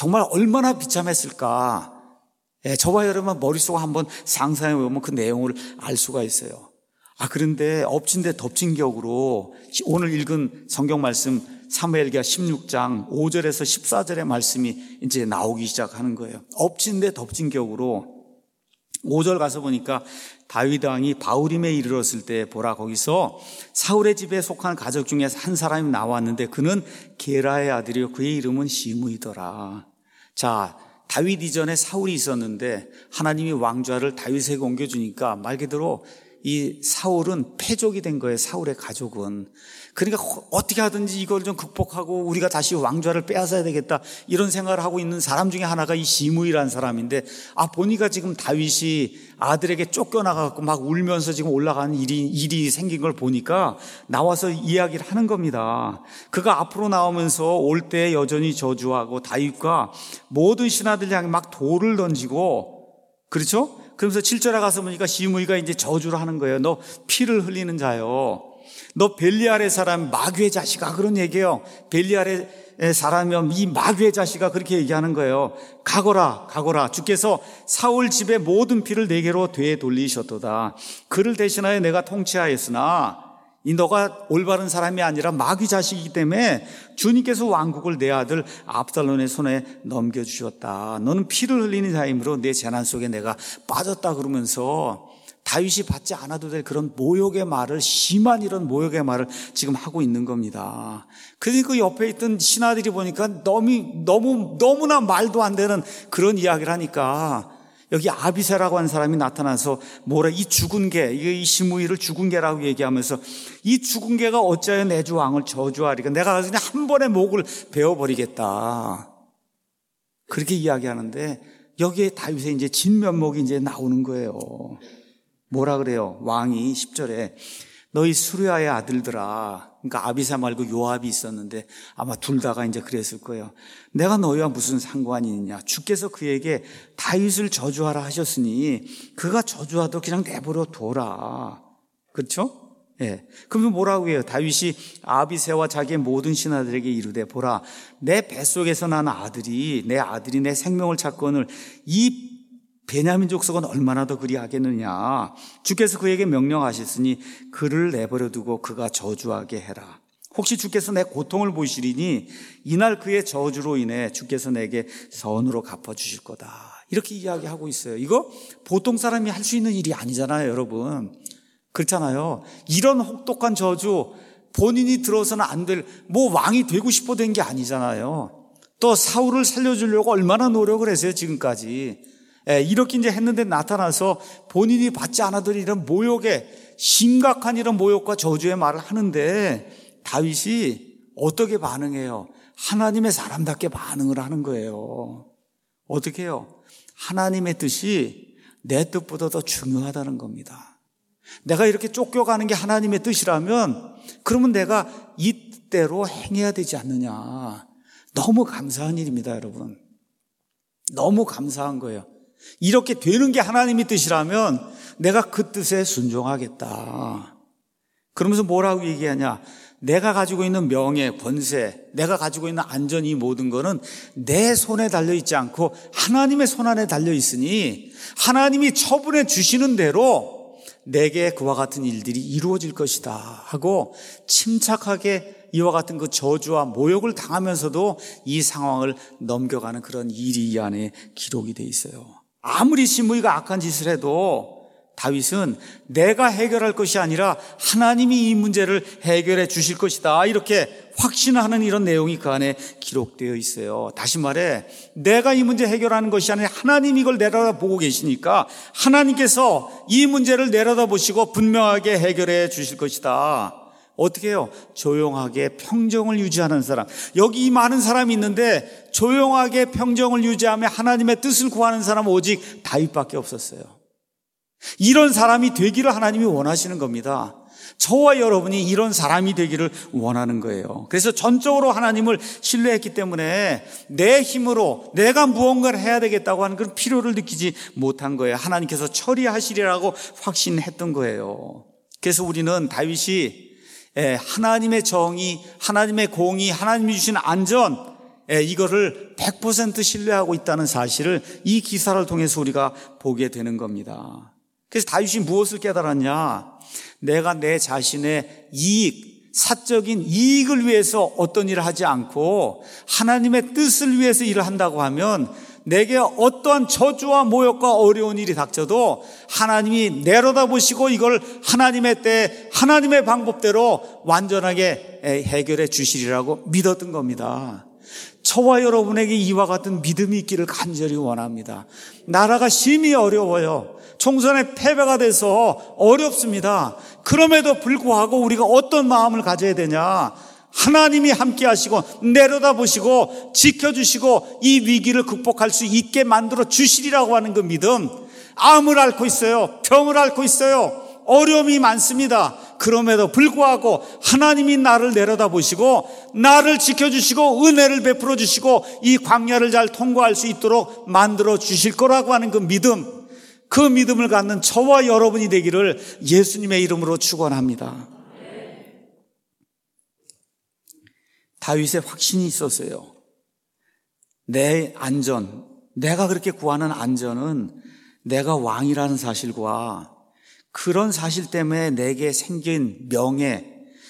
정말 얼마나 비참했을까. 저와 여러분 머릿속에 한번 상상해 보면 그 내용을 알 수가 있어요. 그런데 엎친 데 덮친 격으로 오늘 읽은 성경 말씀 사무엘기하 16장 5절에서 14절의 말씀이 이제 나오기 시작하는 거예요. 엎친 데 덮친 격으로 5절 가서 보니까 다윗 왕이 바후림에 이르렀을 때 보라, 거기서 사울의 집에 속한 가족 중에 한 사람이 나왔는데 그는 게라의 아들이요 그의 이름은 시므이더라. 자, 다윗 이전에 사울이 있었는데 하나님이 왕좌를 다윗에게 옮겨주니까 말 그대로 이 사울은 패족이 된 거예요. 사울의 가족은. 그러니까 어떻게 하든지 이걸 좀 극복하고 우리가 다시 왕좌를 빼앗아야 되겠다, 이런 생각을 하고 있는 사람 중에 하나가 이 시므이라는 사람인데, 보니까 지금 다윗이 아들에게 쫓겨나가고 막 울면서 지금 올라가는 일이 생긴 걸 보니까 나와서 이야기를 하는 겁니다. 그가 앞으로 나오면서 올 때 여전히 저주하고 다윗과 모든 신하들 향해 막 돌을 던지고, 그렇죠? 그러면서 7절에 가서 보니까 시므이가 이제 저주를 하는 거예요. 너 피를 흘리는 자요, 너 벨리알의 사람 마귀의 자식아, 그런 얘기예요. 벨리알의 사람이면 이 마귀의 자식아, 그렇게 얘기하는 거예요. 가거라 주께서 사울 집의 모든 피를 내게로 되돌리셨도다. 그를 대신하여 내가 통치하였으나 이 너가 올바른 사람이 아니라 마귀 자식이기 때문에 주님께서 왕국을 내 아들 압살롬의 손에 넘겨주셨다. 너는 피를 흘리는 자이므로 내 재난 속에 내가 빠졌다. 그러면서 다윗이 받지 않아도 될 그런 모욕의 말을, 심한 이런 모욕의 말을 지금 하고 있는 겁니다. 그러니까 그 옆에 있던 신하들이 보니까 너무나 말도 안 되는 그런 이야기를 하니까 여기 아비새라고 하는 사람이 나타나서 이 죽은 개, 이 시므이를 죽은 개라고 얘기하면서 이 죽은 개가 어찌하여 내 주 왕을 저주하리까, 내가 가서 그냥 한 번에 목을 베어버리겠다, 그렇게 이야기하는데 여기에 다윗의 이제 진면목이 이제 나오는 거예요. 뭐라 그래요? 왕이 10절에 너희 수르야의 아들들아, 그러니까 아비사 말고 요압이 있었는데 아마 둘 다가 이제 그랬을 거예요. 내가 너희와 무슨 상관이 있냐? 주께서 그에게 다윗을 저주하라 하셨으니 그가 저주하도록 그냥 내버려 둬라. 그렇죠? 예. 그러면 뭐라고 해요? 다윗이 아비새와 자기의 모든 신하들에게 이르되 보라, 내 뱃속에서 난 아들이 내 생명을 찾거늘 이 베냐민 족속은 얼마나 더 그리하겠느냐. 주께서 그에게 명령하셨으니 그를 내버려 두고 그가 저주하게 해라. 혹시 주께서 내 고통을 보시리니 이날 그의 저주로 인해 주께서 내게 선으로 갚아주실 거다. 이렇게 이야기하고 있어요. 이거 보통 사람이 할 수 있는 일이 아니잖아요, 여러분. 그렇잖아요. 이런 혹독한 저주 본인이 들어서는 안 될, 왕이 되고 싶어 된 게 아니잖아요. 또 사울을 살려주려고 얼마나 노력을 했어요, 지금까지. 이렇게 이제 했는데 나타나서 본인이 받지 않아도 이런 모욕에, 심각한 이런 모욕과 저주의 말을 하는데 다윗이 어떻게 반응해요? 하나님의 사람답게 반응을 하는 거예요. 어떻게 해요? 하나님의 뜻이 내 뜻보다 더 중요하다는 겁니다. 내가 이렇게 쫓겨가는 게 하나님의 뜻이라면 그러면 내가 이 뜻대로 행해야 되지 않느냐. 너무 감사한 일입니다, 여러분. 너무 감사한 거예요. 이렇게 되는 게 하나님의 뜻이라면 내가 그 뜻에 순종하겠다. 그러면서 뭐라고 얘기하냐? 내가 가지고 있는 명예, 권세, 내가 가지고 있는 안전, 이 모든 거는 내 손에 달려있지 않고 하나님의 손 안에 달려있으니 하나님이 처분해 주시는 대로 내게 그와 같은 일들이 이루어질 것이다 하고 침착하게 이와 같은 그 저주와 모욕을 당하면서도 이 상황을 넘겨가는 그런 일이 이 안에 기록이 돼 있어요. 아무리 시므이가 악한 짓을 해도 다윗은 내가 해결할 것이 아니라 하나님이 이 문제를 해결해 주실 것이다, 이렇게 확신하는 이런 내용이 그 안에 기록되어 있어요. 다시 말해, 내가 이 문제 해결하는 것이 아니라 하나님이 이걸 내려다보고 계시니까 하나님께서 이 문제를 내려다보시고 분명하게 해결해 주실 것이다. 어떻게 해요? 조용하게 평정을 유지하는 사람. 여기 이 많은 사람이 있는데 조용하게 평정을 유지하며 하나님의 뜻을 구하는 사람은 오직 다윗밖에 없었어요. 이런 사람이 되기를 하나님이 원하시는 겁니다. 저와 여러분이 이런 사람이 되기를 원하는 거예요. 그래서 전적으로 하나님을 신뢰했기 때문에 내 힘으로 내가 무언가를 해야 되겠다고 하는 그런 필요를 느끼지 못한 거예요. 하나님께서 처리하시리라고 확신했던 거예요. 그래서 우리는 다윗이 하나님의 정의, 하나님의 공의, 하나님이 주신 안전, 이거를 100% 신뢰하고 있다는 사실을 이 기사를 통해서 우리가 보게 되는 겁니다. 그래서 다윗이 무엇을 깨달았냐? 내가 내 자신의 사적인 이익을 위해서 어떤 일을 하지 않고 하나님의 뜻을 위해서 일을 한다고 하면 내게 어떠한 저주와 모욕과 어려운 일이 닥쳐도 하나님이 내려다보시고 이걸 하나님의 때 하나님의 방법대로 완전하게 해결해 주시리라고 믿었던 겁니다. 저와 여러분에게 이와 같은 믿음이 있기를 간절히 원합니다. 나라가 심히 어려워요. 총선에 패배가 돼서 어렵습니다. 그럼에도 불구하고 우리가 어떤 마음을 가져야 되냐? 하나님이 함께 하시고 내려다보시고 지켜주시고 이 위기를 극복할 수 있게 만들어 주시리라고 하는 그 믿음. 암을 앓고 있어요. 병을 앓고 있어요. 어려움이 많습니다. 그럼에도 불구하고 하나님이 나를 내려다보시고 나를 지켜주시고 은혜를 베풀어 주시고 이 광야를 잘 통과할 수 있도록 만들어 주실 거라고 하는 그 믿음, 그 믿음을 갖는 저와 여러분이 되기를 예수님의 이름으로 축원합니다. 다윗의 확신이 있었어요. 내 안전, 내가 그렇게 구하는 안전은 내가 왕이라는 사실과 그런 사실 때문에 내게 생긴 명예,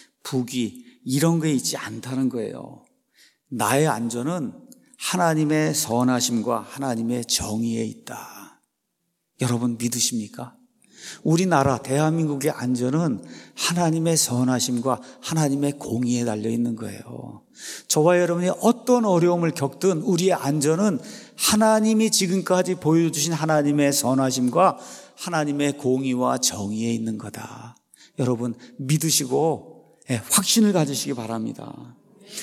부귀 이런 게 있지 않다는 거예요. 나의 안전은 하나님의 선하심과 하나님의 정의에 있다. 여러분 믿으십니까? 우리나라 대한민국의 안전은 하나님의 선하심과 하나님의 공의에 달려있는 거예요. 저와 여러분이 어떤 어려움을 겪든 우리의 안전은 하나님이 지금까지 보여주신 하나님의 선하심과 하나님의 공의와 정의에 있는 거다. 여러분 믿으시고 확신을 가지시기 바랍니다.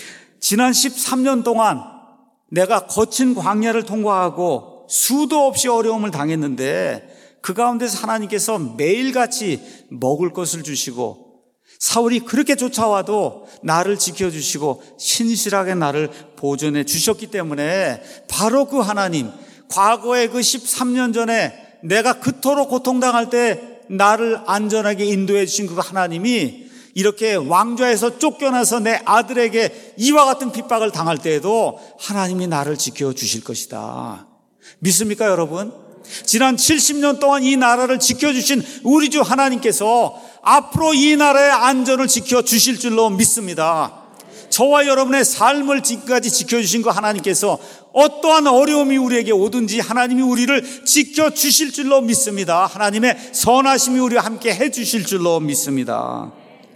지난 13년 동안 내가 거친 광야를 통과하고 수도 없이 어려움을 당했는데 그 가운데서 하나님께서 매일같이 먹을 것을 주시고 사울이 그렇게 쫓아와도 나를 지켜주시고 신실하게 나를 보존해 주셨기 때문에 바로 그 하나님, 과거에 그 13년 전에 내가 그토록 고통당할 때 나를 안전하게 인도해 주신 그 하나님이 이렇게 왕좌에서 쫓겨나서 내 아들에게 이와 같은 핍박을 당할 때에도 하나님이 나를 지켜주실 것이다. 믿습니까 여러분? 지난 70년 동안 이 나라를 지켜주신 우리 주 하나님께서 앞으로 이 나라의 안전을 지켜주실 줄로 믿습니다. 저와 여러분의 삶을 지금까지 지켜주신 그 하나님께서 어떠한 어려움이 우리에게 오든지 하나님이 우리를 지켜주실 줄로 믿습니다. 하나님의 선하심이 우리와 함께 해주실 줄로 믿습니다.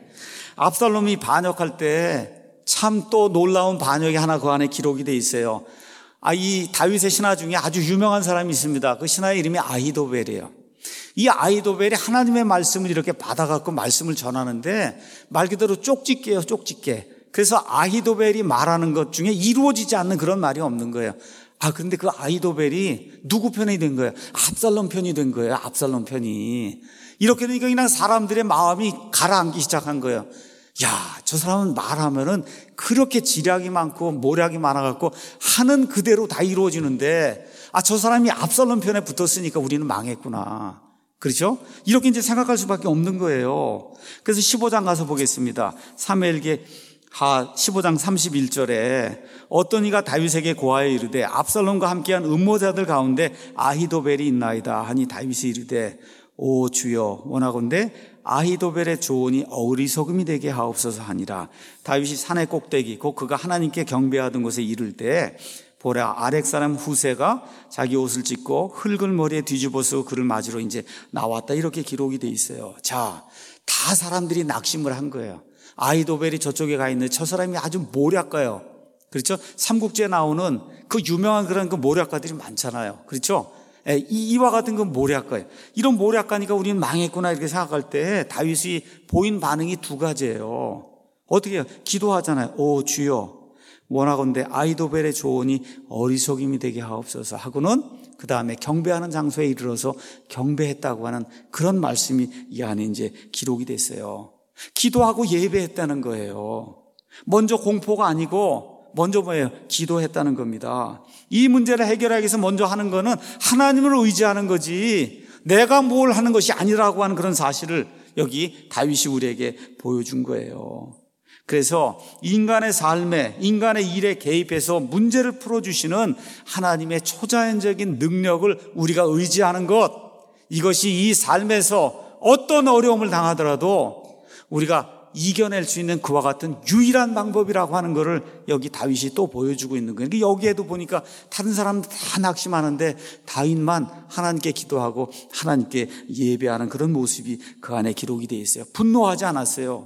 압살롬이 반역할 때 참 또 놀라운 반역이 하나 그 안에 기록이 돼 있어요. 이 다윗의 신하 중에 아주 유명한 사람이 있습니다. 그 신하의 이름이 아히도벨이에요. 이 아히도벨이 하나님의 말씀을 이렇게 받아갖고 말씀을 전하는데 말 그대로 쪽집게예요, 쪽집게. 그래서 아히도벨이 말하는 것 중에 이루어지지 않는 그런 말이 없는 거예요. 근데 그 아히도벨이 누구 편이 된 거예요? 압살롬 편이 된 거예요. 압살롬 편이. 이렇게 되니까 그냥 사람들의 마음이 가라앉기 시작한 거예요. 저 사람은 말하면은 그렇게 지략이 많고 모략이 많아갖고 하는 그대로 다 이루어지는데 저 사람이 압살롬 편에 붙었으니까 우리는 망했구나. 그렇죠? 이렇게 이제 생각할 수밖에 없는 거예요. 그래서 15장 가서 보겠습니다. 사무엘기 15장 31절에 어떤 이가 다윗에게 고하여 이르되 압살롬과 함께한 음모자들 가운데 아히도벨이 있나이다 하니 다윗이 이르되 오 주여 원하건대 아히도벨의 조언이 어리석음이 되게 하옵소서 하니라. 다윗이 산의 꼭대기 곧 그가 하나님께 경배하던 곳에 이를 때 보라 아렉 사람 후세가 자기 옷을 찢고 흙을 머리에 뒤집어서 그를 맞으러 이제 나왔다. 이렇게 기록이 돼 있어요. 다 사람들이 낙심을 한 거예요. 아히도벨이 저쪽에 가 있는데 저 사람이 아주 모략가요. 그렇죠? 삼국지에 나오는 그 유명한 그런 그 모략가들이 많잖아요. 그렇죠? 이와 같은 그 모략가예요. 이런 모략가니까 우리는 망했구나 이렇게 생각할 때 다윗이 보인 반응이 두 가지예요. 어떻게 해요? 기도하잖아요. 오 주여 원하건대 아히도벨의 조언이 어리석임이 되게 하옵소서 하고는 그 다음에 경배하는 장소에 이르러서 경배했다고 하는 그런 말씀이 이 안에 이제 기록이 됐어요. 기도하고 예배했다는 거예요. 먼저 공포가 아니고 먼저 뭐예요? 기도했다는 겁니다. 이 문제를 해결하기 위해서 먼저 하는 거는 하나님을 의지하는 거지 내가 뭘 하는 것이 아니라고 하는 그런 사실을 여기 다윗이 우리에게 보여준 거예요. 그래서 인간의 삶에, 인간의 일에 개입해서 문제를 풀어주시는 하나님의 초자연적인 능력을 우리가 의지하는 것, 이것이 이 삶에서 어떤 어려움을 당하더라도 우리가 이겨낼 수 있는 그와 같은 유일한 방법이라고 하는 것을 여기 다윗이 또 보여주고 있는 거예요. 여기에도 보니까 다른 사람들 다 낙심하는데 다윗만 하나님께 기도하고 하나님께 예배하는 그런 모습이 그 안에 기록이 되어 있어요. 분노하지 않았어요.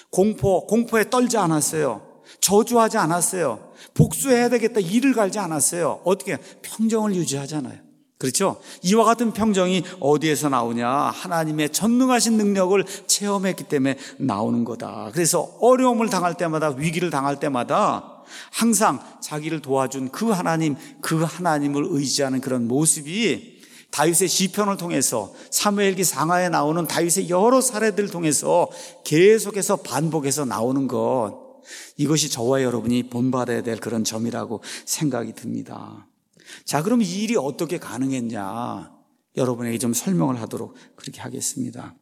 공포에 떨지 않았어요. 저주하지 않았어요. 복수해야 되겠다 이를 갈지 않았어요. 어떻게? 평정을 유지하잖아요. 그렇죠? 이와 같은 평정이 어디에서 나오냐? 하나님의 전능하신 능력을 체험했기 때문에 나오는 거다. 그래서 어려움을 당할 때마다, 위기를 당할 때마다 항상 자기를 도와준 그 하나님을 의지하는 그런 모습이 다윗의 시편을 통해서, 사무엘기 상하에 나오는 다윗의 여러 사례들을 통해서 계속해서 반복해서 나오는 것, 이것이 저와 여러분이 본받아야 될 그런 점이라고 생각이 듭니다. 자, 그럼 이 일이 어떻게 가능했냐? 여러분에게 좀 설명을 하도록 그렇게 하겠습니다.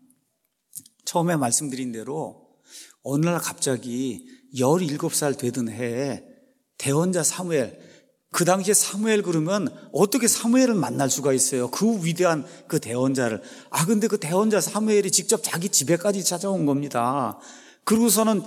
처음에 말씀드린 대로 어느 날 갑자기 17살 되던 해에 대언자 사무엘, 그 당시에 사무엘 그러면 어떻게 사무엘을 만날 수가 있어요? 그 위대한 그 대언자를. 근데 그 대언자 사무엘이 직접 자기 집에까지 찾아온 겁니다. 그러고서는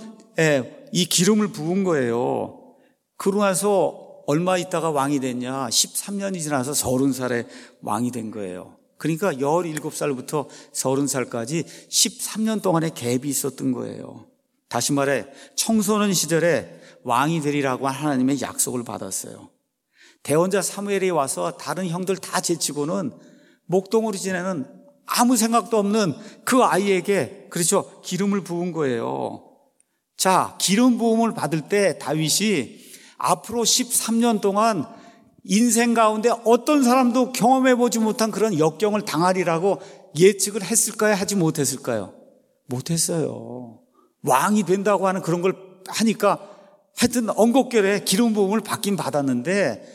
이 기름을 부은 거예요. 그러고 나서 얼마 있다가 왕이 됐냐? 13년이 지나서 30살에 왕이 된 거예요. 그러니까 17살부터 30살까지 13년 동안의 갭이 있었던 거예요. 다시 말해 청소년 시절에 왕이 되리라고 하나님의 약속을 받았어요. 대언자 사무엘이 와서 다른 형들 다 제치고는 목동으로 지내는 아무 생각도 없는 그 아이에게, 그렇죠, 기름을 부은 거예요. 자, 기름 부음을 받을 때 다윗이 앞으로 13년 동안 인생 가운데 어떤 사람도 경험해보지 못한 그런 역경을 당하리라고 예측을 했을까요? 하지 못했을까요? 못했어요. 왕이 된다고 하는 그런 걸 하니까 하여튼 엉겁결에 기름 부음을 받긴 받았는데,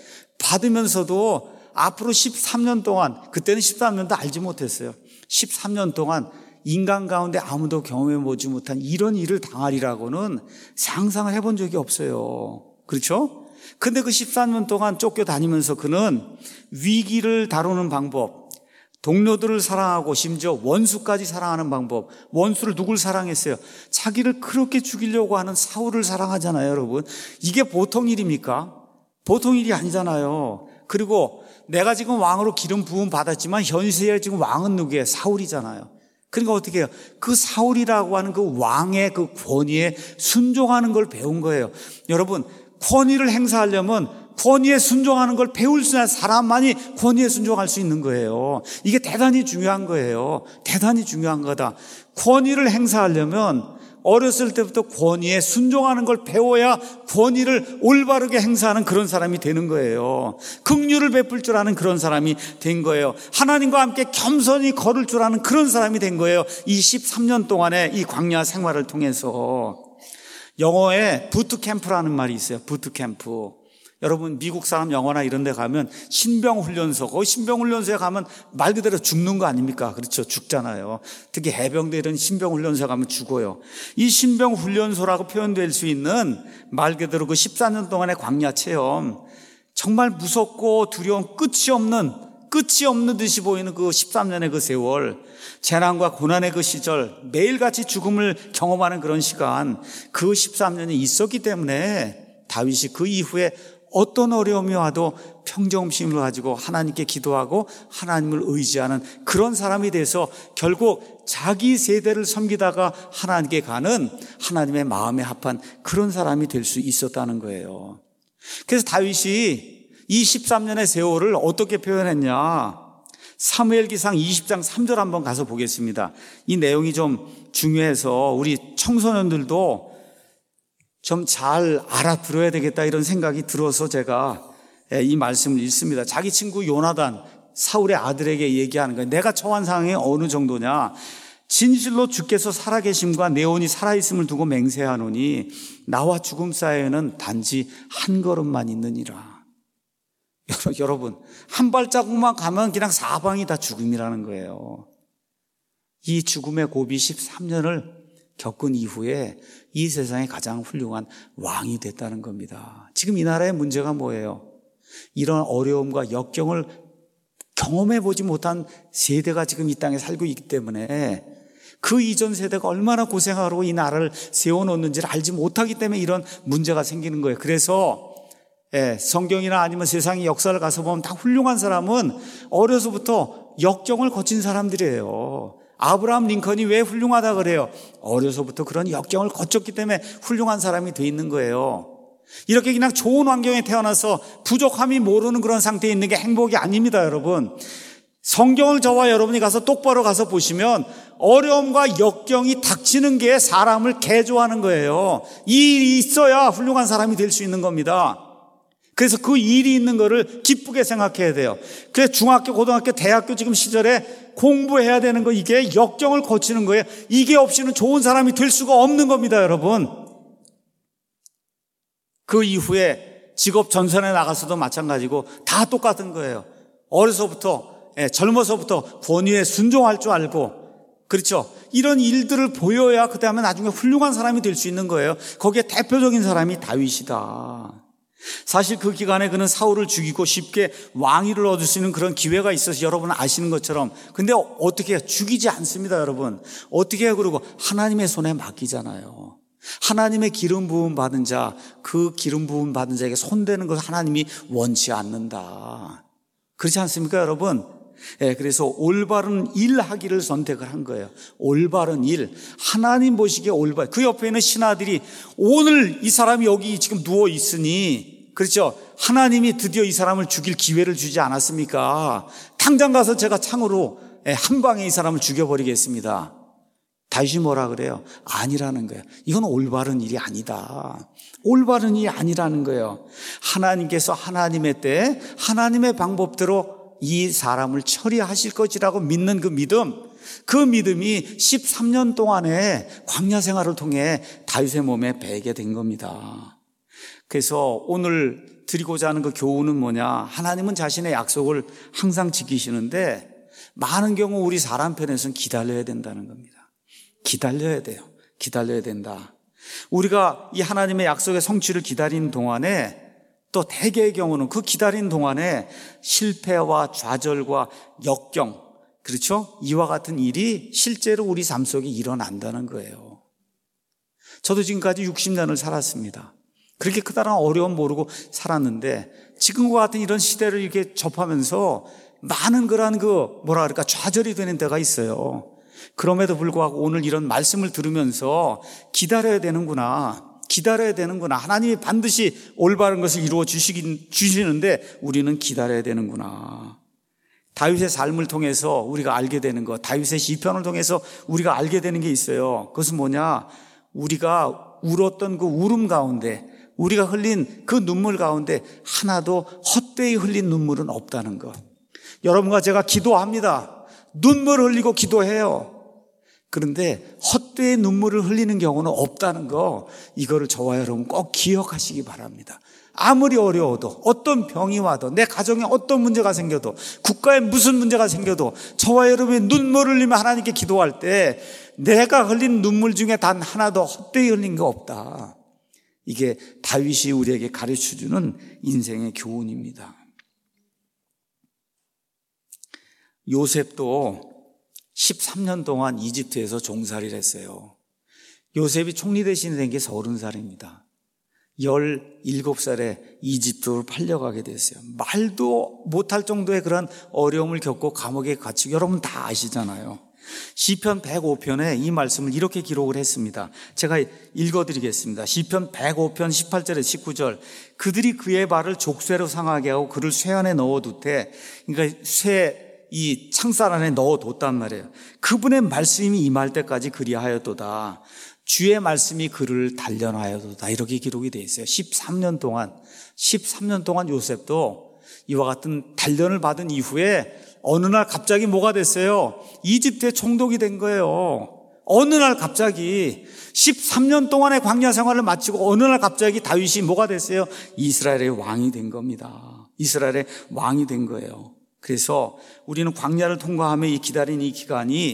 받으면서도 앞으로 13년 동안, 그때는 13년도 알지 못했어요. 13년 동안 인간 가운데 아무도 경험해보지 못한 이런 일을 당하리라고는 상상을 해본 적이 없어요. 그렇죠? 근데 그 13년 동안 쫓겨다니면서 그는 위기를 다루는 방법, 동료들을 사랑하고 심지어 원수까지 사랑하는 방법, 원수를 누굴 사랑했어요? 자기를 그렇게 죽이려고 하는 사울을 사랑하잖아요, 여러분. 이게 보통 일입니까? 보통 일이 아니잖아요. 그리고 내가 지금 왕으로 기름 부음 받았지만 현세에 지금 왕은 누구예요? 사울이잖아요. 그러니까 어떻게 해요? 그 사울이라고 하는 그 왕의 그 권위에 순종하는 걸 배운 거예요. 여러분, 권위를 행사하려면 권위에 순종하는 걸 배울 수 있는 사람만이 권위에 순종할 수 있는 거예요. 이게 대단히 중요한 거예요. 대단히 중요한 거다. 권위를 행사하려면 어렸을 때부터 권위에 순종하는 걸 배워야 권위를 올바르게 행사하는 그런 사람이 되는 거예요. 긍휼을 베풀 줄 아는 그런 사람이 된 거예요. 하나님과 함께 겸손히 걸을 줄 아는 그런 사람이 된 거예요. 이 13년 동안의 이 광야 생활을 통해서. 영어에 부트캠프라는 말이 있어요. 부트캠프. 여러분 미국 사람 영어나 이런 데 가면 신병훈련소, 거기 신병훈련소에 가면 말 그대로 죽는 거 아닙니까? 그렇죠. 죽잖아요. 특히 해병대 이런 신병훈련소에 가면 죽어요. 이 신병훈련소라고 표현될 수 있는 말 그대로 그 14년 동안의 광야 체험, 정말 무섭고 두려운 끝이 없는 듯이 보이는 그 13년의 그 세월, 재난과 고난의 그 시절, 매일같이 죽음을 경험하는 그런 시간, 그 13년이 있었기 때문에 다윗이 그 이후에 어떤 어려움이 와도 평정심을 가지고 하나님께 기도하고 하나님을 의지하는 그런 사람이 돼서 결국 자기 세대를 섬기다가 하나님께 가는 하나님의 마음에 합한 그런 사람이 될 수 있었다는 거예요. 그래서 다윗이 이 13년의 세월을 어떻게 표현했냐? 사무엘기상 20장 3절 한번 가서 보겠습니다. 이 내용이 좀 중요해서 우리 청소년들도 좀 잘 알아들어야 되겠다 이런 생각이 들어서 제가 이 말씀을 읽습니다. 자기 친구 요나단, 사울의 아들에게 얘기하는 거예요. 내가 처한 상황이 어느 정도냐? 진실로 주께서 살아계심과 내 혼이 살아있음을 두고 맹세하노니 나와 죽음 사이에는 단지 한 걸음만 있느니라. 여러분, 한 발자국만 가면 그냥 사방이 다 죽음이라는 거예요. 이 죽음의 고비 13년을 겪은 이후에 이 세상에 가장 훌륭한 왕이 됐다는 겁니다. 지금 이 나라의 문제가 뭐예요? 이런 어려움과 역경을 경험해보지 못한 세대가 지금 이 땅에 살고 있기 때문에 그 이전 세대가 얼마나 고생하고 이 나라를 세워놓는지를 알지 못하기 때문에 이런 문제가 생기는 거예요. 그래서 성경이나 아니면 세상의 역사를 가서 보면 다 훌륭한 사람은 어려서부터 역경을 거친 사람들이에요. 아브라함 링컨이 왜 훌륭하다 그래요? 어려서부터 그런 역경을 거쳤기 때문에 훌륭한 사람이 돼 있는 거예요. 이렇게 그냥 좋은 환경에 태어나서 부족함이 모르는 그런 상태에 있는 게 행복이 아닙니다, 여러분. 성경을 저와 여러분이 가서 똑바로 가서 보시면 어려움과 역경이 닥치는 게 사람을 개조하는 거예요. 이 일이 있어야 훌륭한 사람이 될 수 있는 겁니다. 그래서 그 일이 있는 거를 기쁘게 생각해야 돼요. 그래서 중학교, 고등학교, 대학교 지금 시절에 공부해야 되는 거, 이게 역경을 거치는 거예요. 이게 없이는 좋은 사람이 될 수가 없는 겁니다, 여러분. 그 이후에 직업 전선에 나가서도 마찬가지고 다 똑같은 거예요. 어려서부터, 젊어서부터 권위에 순종할 줄 알고, 그렇죠? 이런 일들을 보여야 그 다음에 나중에 훌륭한 사람이 될 수 있는 거예요. 거기에 대표적인 사람이 다윗이다. 사실 그 기간에 그는 사울을 죽이고 쉽게 왕위를 얻을 수 있는 그런 기회가 있어서 여러분 아시는 것처럼, 근데 어떻게 해요? 죽이지 않습니다, 여러분. 어떻게 해요? 그리고 하나님의 손에 맡기잖아요. 하나님의 기름 부음 받은 자, 그 기름 부음 받은 자에게 손대는 것을 하나님이 원치 않는다. 그렇지 않습니까, 여러분? 그래서 올바른 일 하기를 선택을 한 거예요. 올바른 일, 하나님 보시기에 올바른. 그 옆에 있는 신하들이 오늘 이 사람이 여기 지금 누워 있으니, 그렇죠? 하나님이 드디어 이 사람을 죽일 기회를 주지 않았습니까? 당장 가서 제가 창으로 한 방에 이 사람을 죽여버리겠습니다. 다윗이 뭐라 그래요? 아니라는 거예요. 이건 올바른 일이 아니다. 올바른 일이 아니라는 거예요. 하나님께서 하나님의 때에 하나님의 방법대로 이 사람을 처리하실 것이라고 믿는 그 믿음, 그 믿음이 13년 동안의 광야 생활을 통해 다윗의 몸에 배게 된 겁니다. 그래서 오늘 드리고자 하는 그 교훈은 뭐냐? 하나님은 자신의 약속을 항상 지키시는데 많은 경우 우리 사람 편에서는 기다려야 된다는 겁니다. 기다려야 돼요. 기다려야 된다. 우리가 이 하나님의 약속의 성취를 기다리는 동안에 또 대개의 경우는 그 기다리는 동안에 실패와 좌절과 역경, 그렇죠? 이와 같은 일이 실제로 우리 삶 속에 일어난다는 거예요. 저도 지금까지 60년을 살았습니다. 그렇게 크다란 어려움 모르고 살았는데 지금과 같은 이런 시대를 이렇게 접하면서 많은 그런 좌절이 되는 때가 있어요. 그럼에도 불구하고 오늘 이런 말씀을 들으면서 기다려야 되는구나. 하나님이 반드시 올바른 것을 이루어 주시는데 우리는 기다려야 되는구나. 다윗의 삶을 통해서 우리가 알게 되는 것, 다윗의 시편을 통해서 우리가 알게 되는 게 있어요. 그것은 뭐냐? 우리가 울었던 그 울음 가운데, 우리가 흘린 그 눈물 가운데 하나도 헛되이 흘린 눈물은 없다는 것. 여러분과 제가 기도합니다. 눈물을 흘리고 기도해요. 그런데 헛되이 눈물을 흘리는 경우는 없다는 거, 이거를 저와 여러분 꼭 기억하시기 바랍니다. 아무리 어려워도, 어떤 병이 와도, 내 가정에 어떤 문제가 생겨도, 국가에 무슨 문제가 생겨도 저와 여러분이 눈물을 흘리며 하나님께 기도할 때 내가 흘린 눈물 중에 단 하나도 헛되이 흘린 거 없다. 이게 다윗이 우리에게 가르쳐주는 인생의 교훈입니다. 요셉도 13년 동안 이집트에서 종살이를 했어요. 요셉이 총리 대신이 된 게 30살입니다. 17살에 이집트로 팔려가게 됐어요. 말도 못할 정도의 그런 어려움을 겪고 감옥에 갇히고, 여러분 다 아시잖아요. 시편 105편에 이 말씀을 이렇게 기록을 했습니다. 제가 읽어드리겠습니다. 시편 105편 18절에 19절. 그들이 그의 발을 족쇄로 상하게 하고 그를 쇠 안에 넣어두되, 그러니까 이 창살 안에 넣어뒀단 말이에요. 그분의 말씀이 임할 때까지 그리하였도다. 주의 말씀이 그를 단련하여도다. 이렇게 기록이 되어 있어요. 13년 동안 요셉도 이와 같은 단련을 받은 이후에 어느 날 갑자기 뭐가 됐어요? 이집트에 총독이 된 거예요. 어느 날 갑자기 13년 동안의 광야 생활을 마치고 어느 날 갑자기 다윗이 뭐가 됐어요? 이스라엘의 왕이 된 겁니다. 이스라엘의 왕이 된 거예요. 그래서 우리는 광야를 통과하며 이 기다린 이 기간이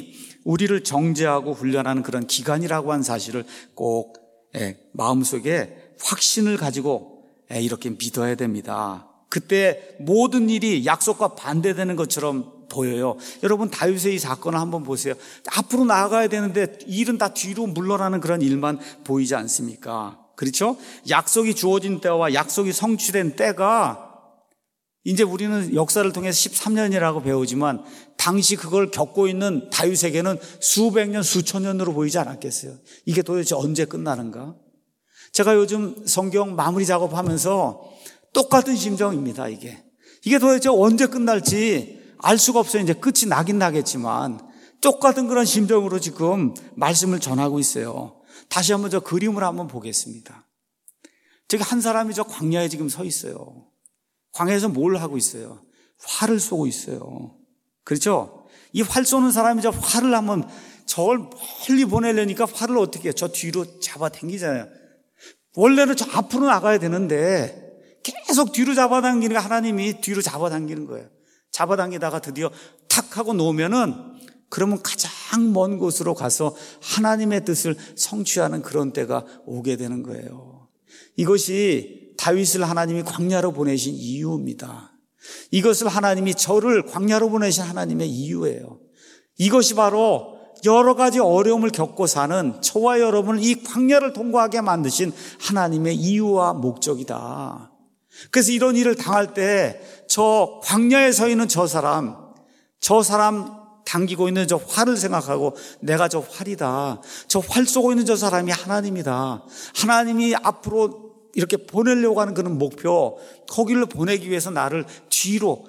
우리를 정죄하고 훈련하는 그런 기간이라고 하는 사실을 꼭 마음속에 확신을 가지고 이렇게 믿어야 됩니다. 그때 모든 일이 약속과 반대되는 것처럼 보여요. 여러분, 다윗의 이 사건을 한번 보세요. 앞으로 나아가야 되는데 일은 다 뒤로 물러나는 그런 일만 보이지 않습니까? 그렇죠? 약속이 주어진 때와 약속이 성취된 때가 이제 우리는 역사를 통해서 13년이라고 배우지만 당시 그걸 겪고 있는 다윗에게는 수백 년, 수천 년으로 보이지 않았겠어요? 이게 도대체 언제 끝나는가? 제가 요즘 성경 마무리 작업하면서 똑같은 심정입니다. 이게 도대체 언제 끝날지 알 수가 없어요. 이제 끝이 나긴 나겠지만 똑같은 그런 심정으로 지금 말씀을 전하고 있어요. 다시 한번 저 그림을 한번 보겠습니다. 저기 한 사람이 저 광야에 지금 서 있어요. 광야에서 뭘 하고 있어요? 활을 쏘고 있어요. 그렇죠? 이 활 쏘는 사람이 저 활을 한번 저걸 멀리 보내려니까 활을 어떻게 해요? 저 뒤로 잡아당기잖아요. 원래는 저 앞으로 나가야 되는데 계속 뒤로 잡아당기니까 하나님이 뒤로 잡아당기는 거예요. 잡아당기다가 드디어 탁 하고 놓으면은 그러면 가장 먼 곳으로 가서 하나님의 뜻을 성취하는 그런 때가 오게 되는 거예요. 이것이 다윗을 하나님이 광야로 보내신 이유입니다. 이것을 하나님이 저를 광야로 보내신 하나님의 이유예요. 이것이 바로 여러 가지 어려움을 겪고 사는 저와 여러분을 이 광야를 통과하게 만드신 하나님의 이유와 목적이다. 그래서 이런 일을 당할 때 저 광야에 서 있는 저 사람 당기고 있는 저 활을 생각하고 내가 저 활이다. 저 활 쏘고 있는 저 사람이 하나님이다. 하나님이 앞으로 이렇게 보내려고 하는 그런 목표, 거기를 보내기 위해서 나를 뒤로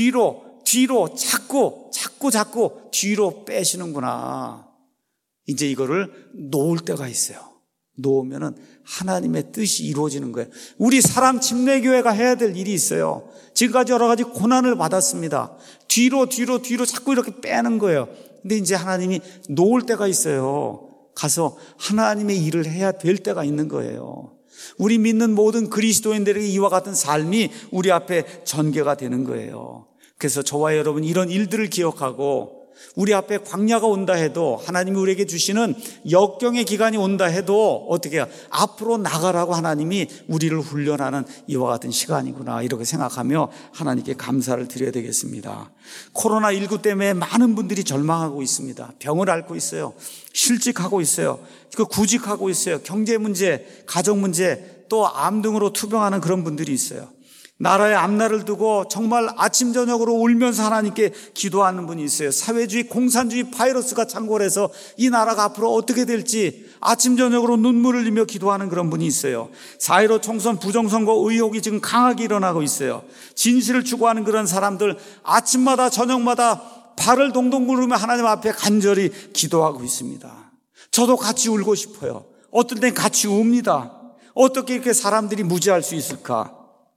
자꾸 뒤로 빼시는구나. 이제 이거를 놓을 때가 있어요. 놓으면은 하나님의 뜻이 이루어지는 거예요. 우리 사람 침례교회가 해야 될 일이 있어요. 지금까지 여러 가지 고난을 받았습니다. 뒤로 자꾸 이렇게 빼는 거예요. 근데 이제 하나님이 놓을 때가 있어요. 가서 하나님의 일을 해야 될 때가 있는 거예요. 우리 믿는 모든 그리스도인들에게 이와 같은 삶이 우리 앞에 전개가 되는 거예요. 그래서 저와 여러분 이런 일들을 기억하고 우리 앞에 광야가 온다 해도 하나님이 우리에게 주시는 역경의 기간이 온다 해도 어떻게 해요? 앞으로 나가라고 하나님이 우리를 훈련하는 이와 같은 시간이구나 이렇게 생각하며 하나님께 감사를 드려야 되겠습니다. 코로나19 때문에 많은 분들이 절망하고 있습니다. 병을 앓고 있어요. 실직하고 있어요. 구직하고 있어요. 경제 문제, 가정 문제, 또 암 등으로 투병하는 그런 분들이 있어요. 나라의 앞날을 두고 정말 아침 저녁으로 울면서 하나님께 기도하는 분이 있어요. 사회주의 공산주의 바이러스가 창궐해서 이 나라가 앞으로 어떻게 될지 아침 저녁으로 눈물을 흘리며 기도하는 그런 분이 있어요. 4.15 총선 부정선거 의혹이 지금 강하게 일어나고 있어요. 진실을 추구하는 그런 사람들 아침마다 저녁마다 발을 동동 구르며 하나님 앞에 간절히 기도하고 있습니다. 저도 같이 울고 싶어요. 어떨 땐 같이 웁니다. 어떻게 이렇게 사람들이 무지할 수 있을까?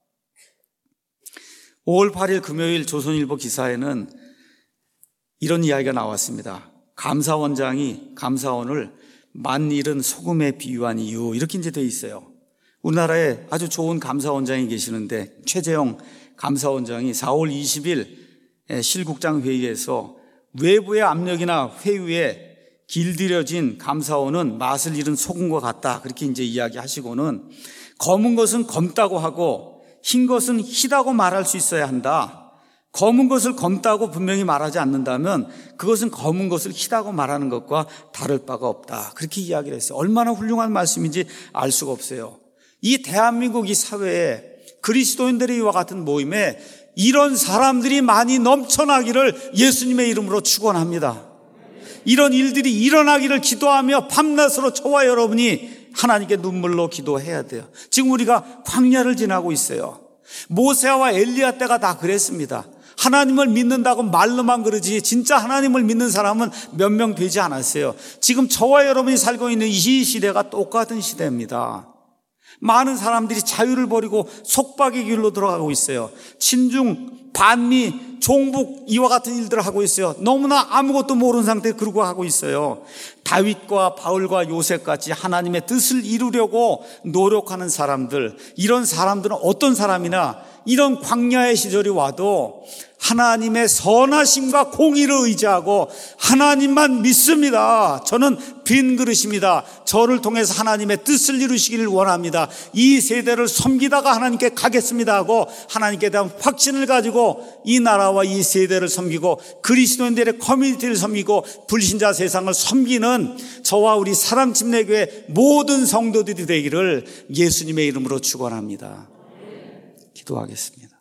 5월 8일 금요일 조선일보 기사에는 이런 이야기가 나왔습니다. 감사원장이 감사원을 만일은 소금에 비유한 이유 이렇게 이제 돼 있어요. 우리나라에 아주 좋은 감사원장이 계시는데 최재형 감사원장이 4월 20일 실국장 회의에서 외부의 압력이나 회유에 길들여진 감사원은 맛을 잃은 소금과 같다 그렇게 이제 이야기하시고는 검은 것은 검다고 하고 흰 것은 희다고 말할 수 있어야 한다. 검은 것을 검다고 분명히 말하지 않는다면 그것은 검은 것을 희다고 말하는 것과 다를 바가 없다. 그렇게 이야기를 했어요. 얼마나 훌륭한 말씀인지 알 수가 없어요. 이 대한민국 이 사회에 그리스도인들의 이와 같은 모임에 이런 사람들이 많이 넘쳐나기를 예수님의 이름으로 축원합니다. 이런 일들이 일어나기를 기도하며 밤낮으로 저와 여러분이 하나님께 눈물로 기도해야 돼요. 지금 우리가 광야를 지나고 있어요. 모세와 엘리야 때가 다 그랬습니다. 하나님을 믿는다고 말로만 그러지 진짜 하나님을 믿는 사람은 몇 명 되지 않았어요. 지금 저와 여러분이 살고 있는 이 시대가 똑같은 시대입니다. 많은 사람들이 자유를 버리고 속박의 길로 들어가고 있어요. 친중, 반미, 종북 이와 같은 일들을 하고 있어요. 너무나 아무것도 모르는 상태에 그러고 하고 있어요. 다윗과 바울과 요셉같이 하나님의 뜻을 이루려고 노력하는 사람들, 이런 사람들은 어떤 사람이나 이런 광야의 시절이 와도 하나님의 선하심과 공의를 의지하고 하나님만 믿습니다. 저는 빈 그릇입니다. 저를 통해서 하나님의 뜻을 이루시기를 원합니다. 이 세대를 섬기다가 하나님께 가겠습니다 하고 하나님께 대한 확신을 가지고 이 나라와 이 세대를 섬기고 그리스도인들의 커뮤니티를 섬기고 불신자 세상을 섬기는 저와 우리 사랑침례교회 모든 성도들이 되기를 예수님의 이름으로 축원합니다. 기도하겠습니다.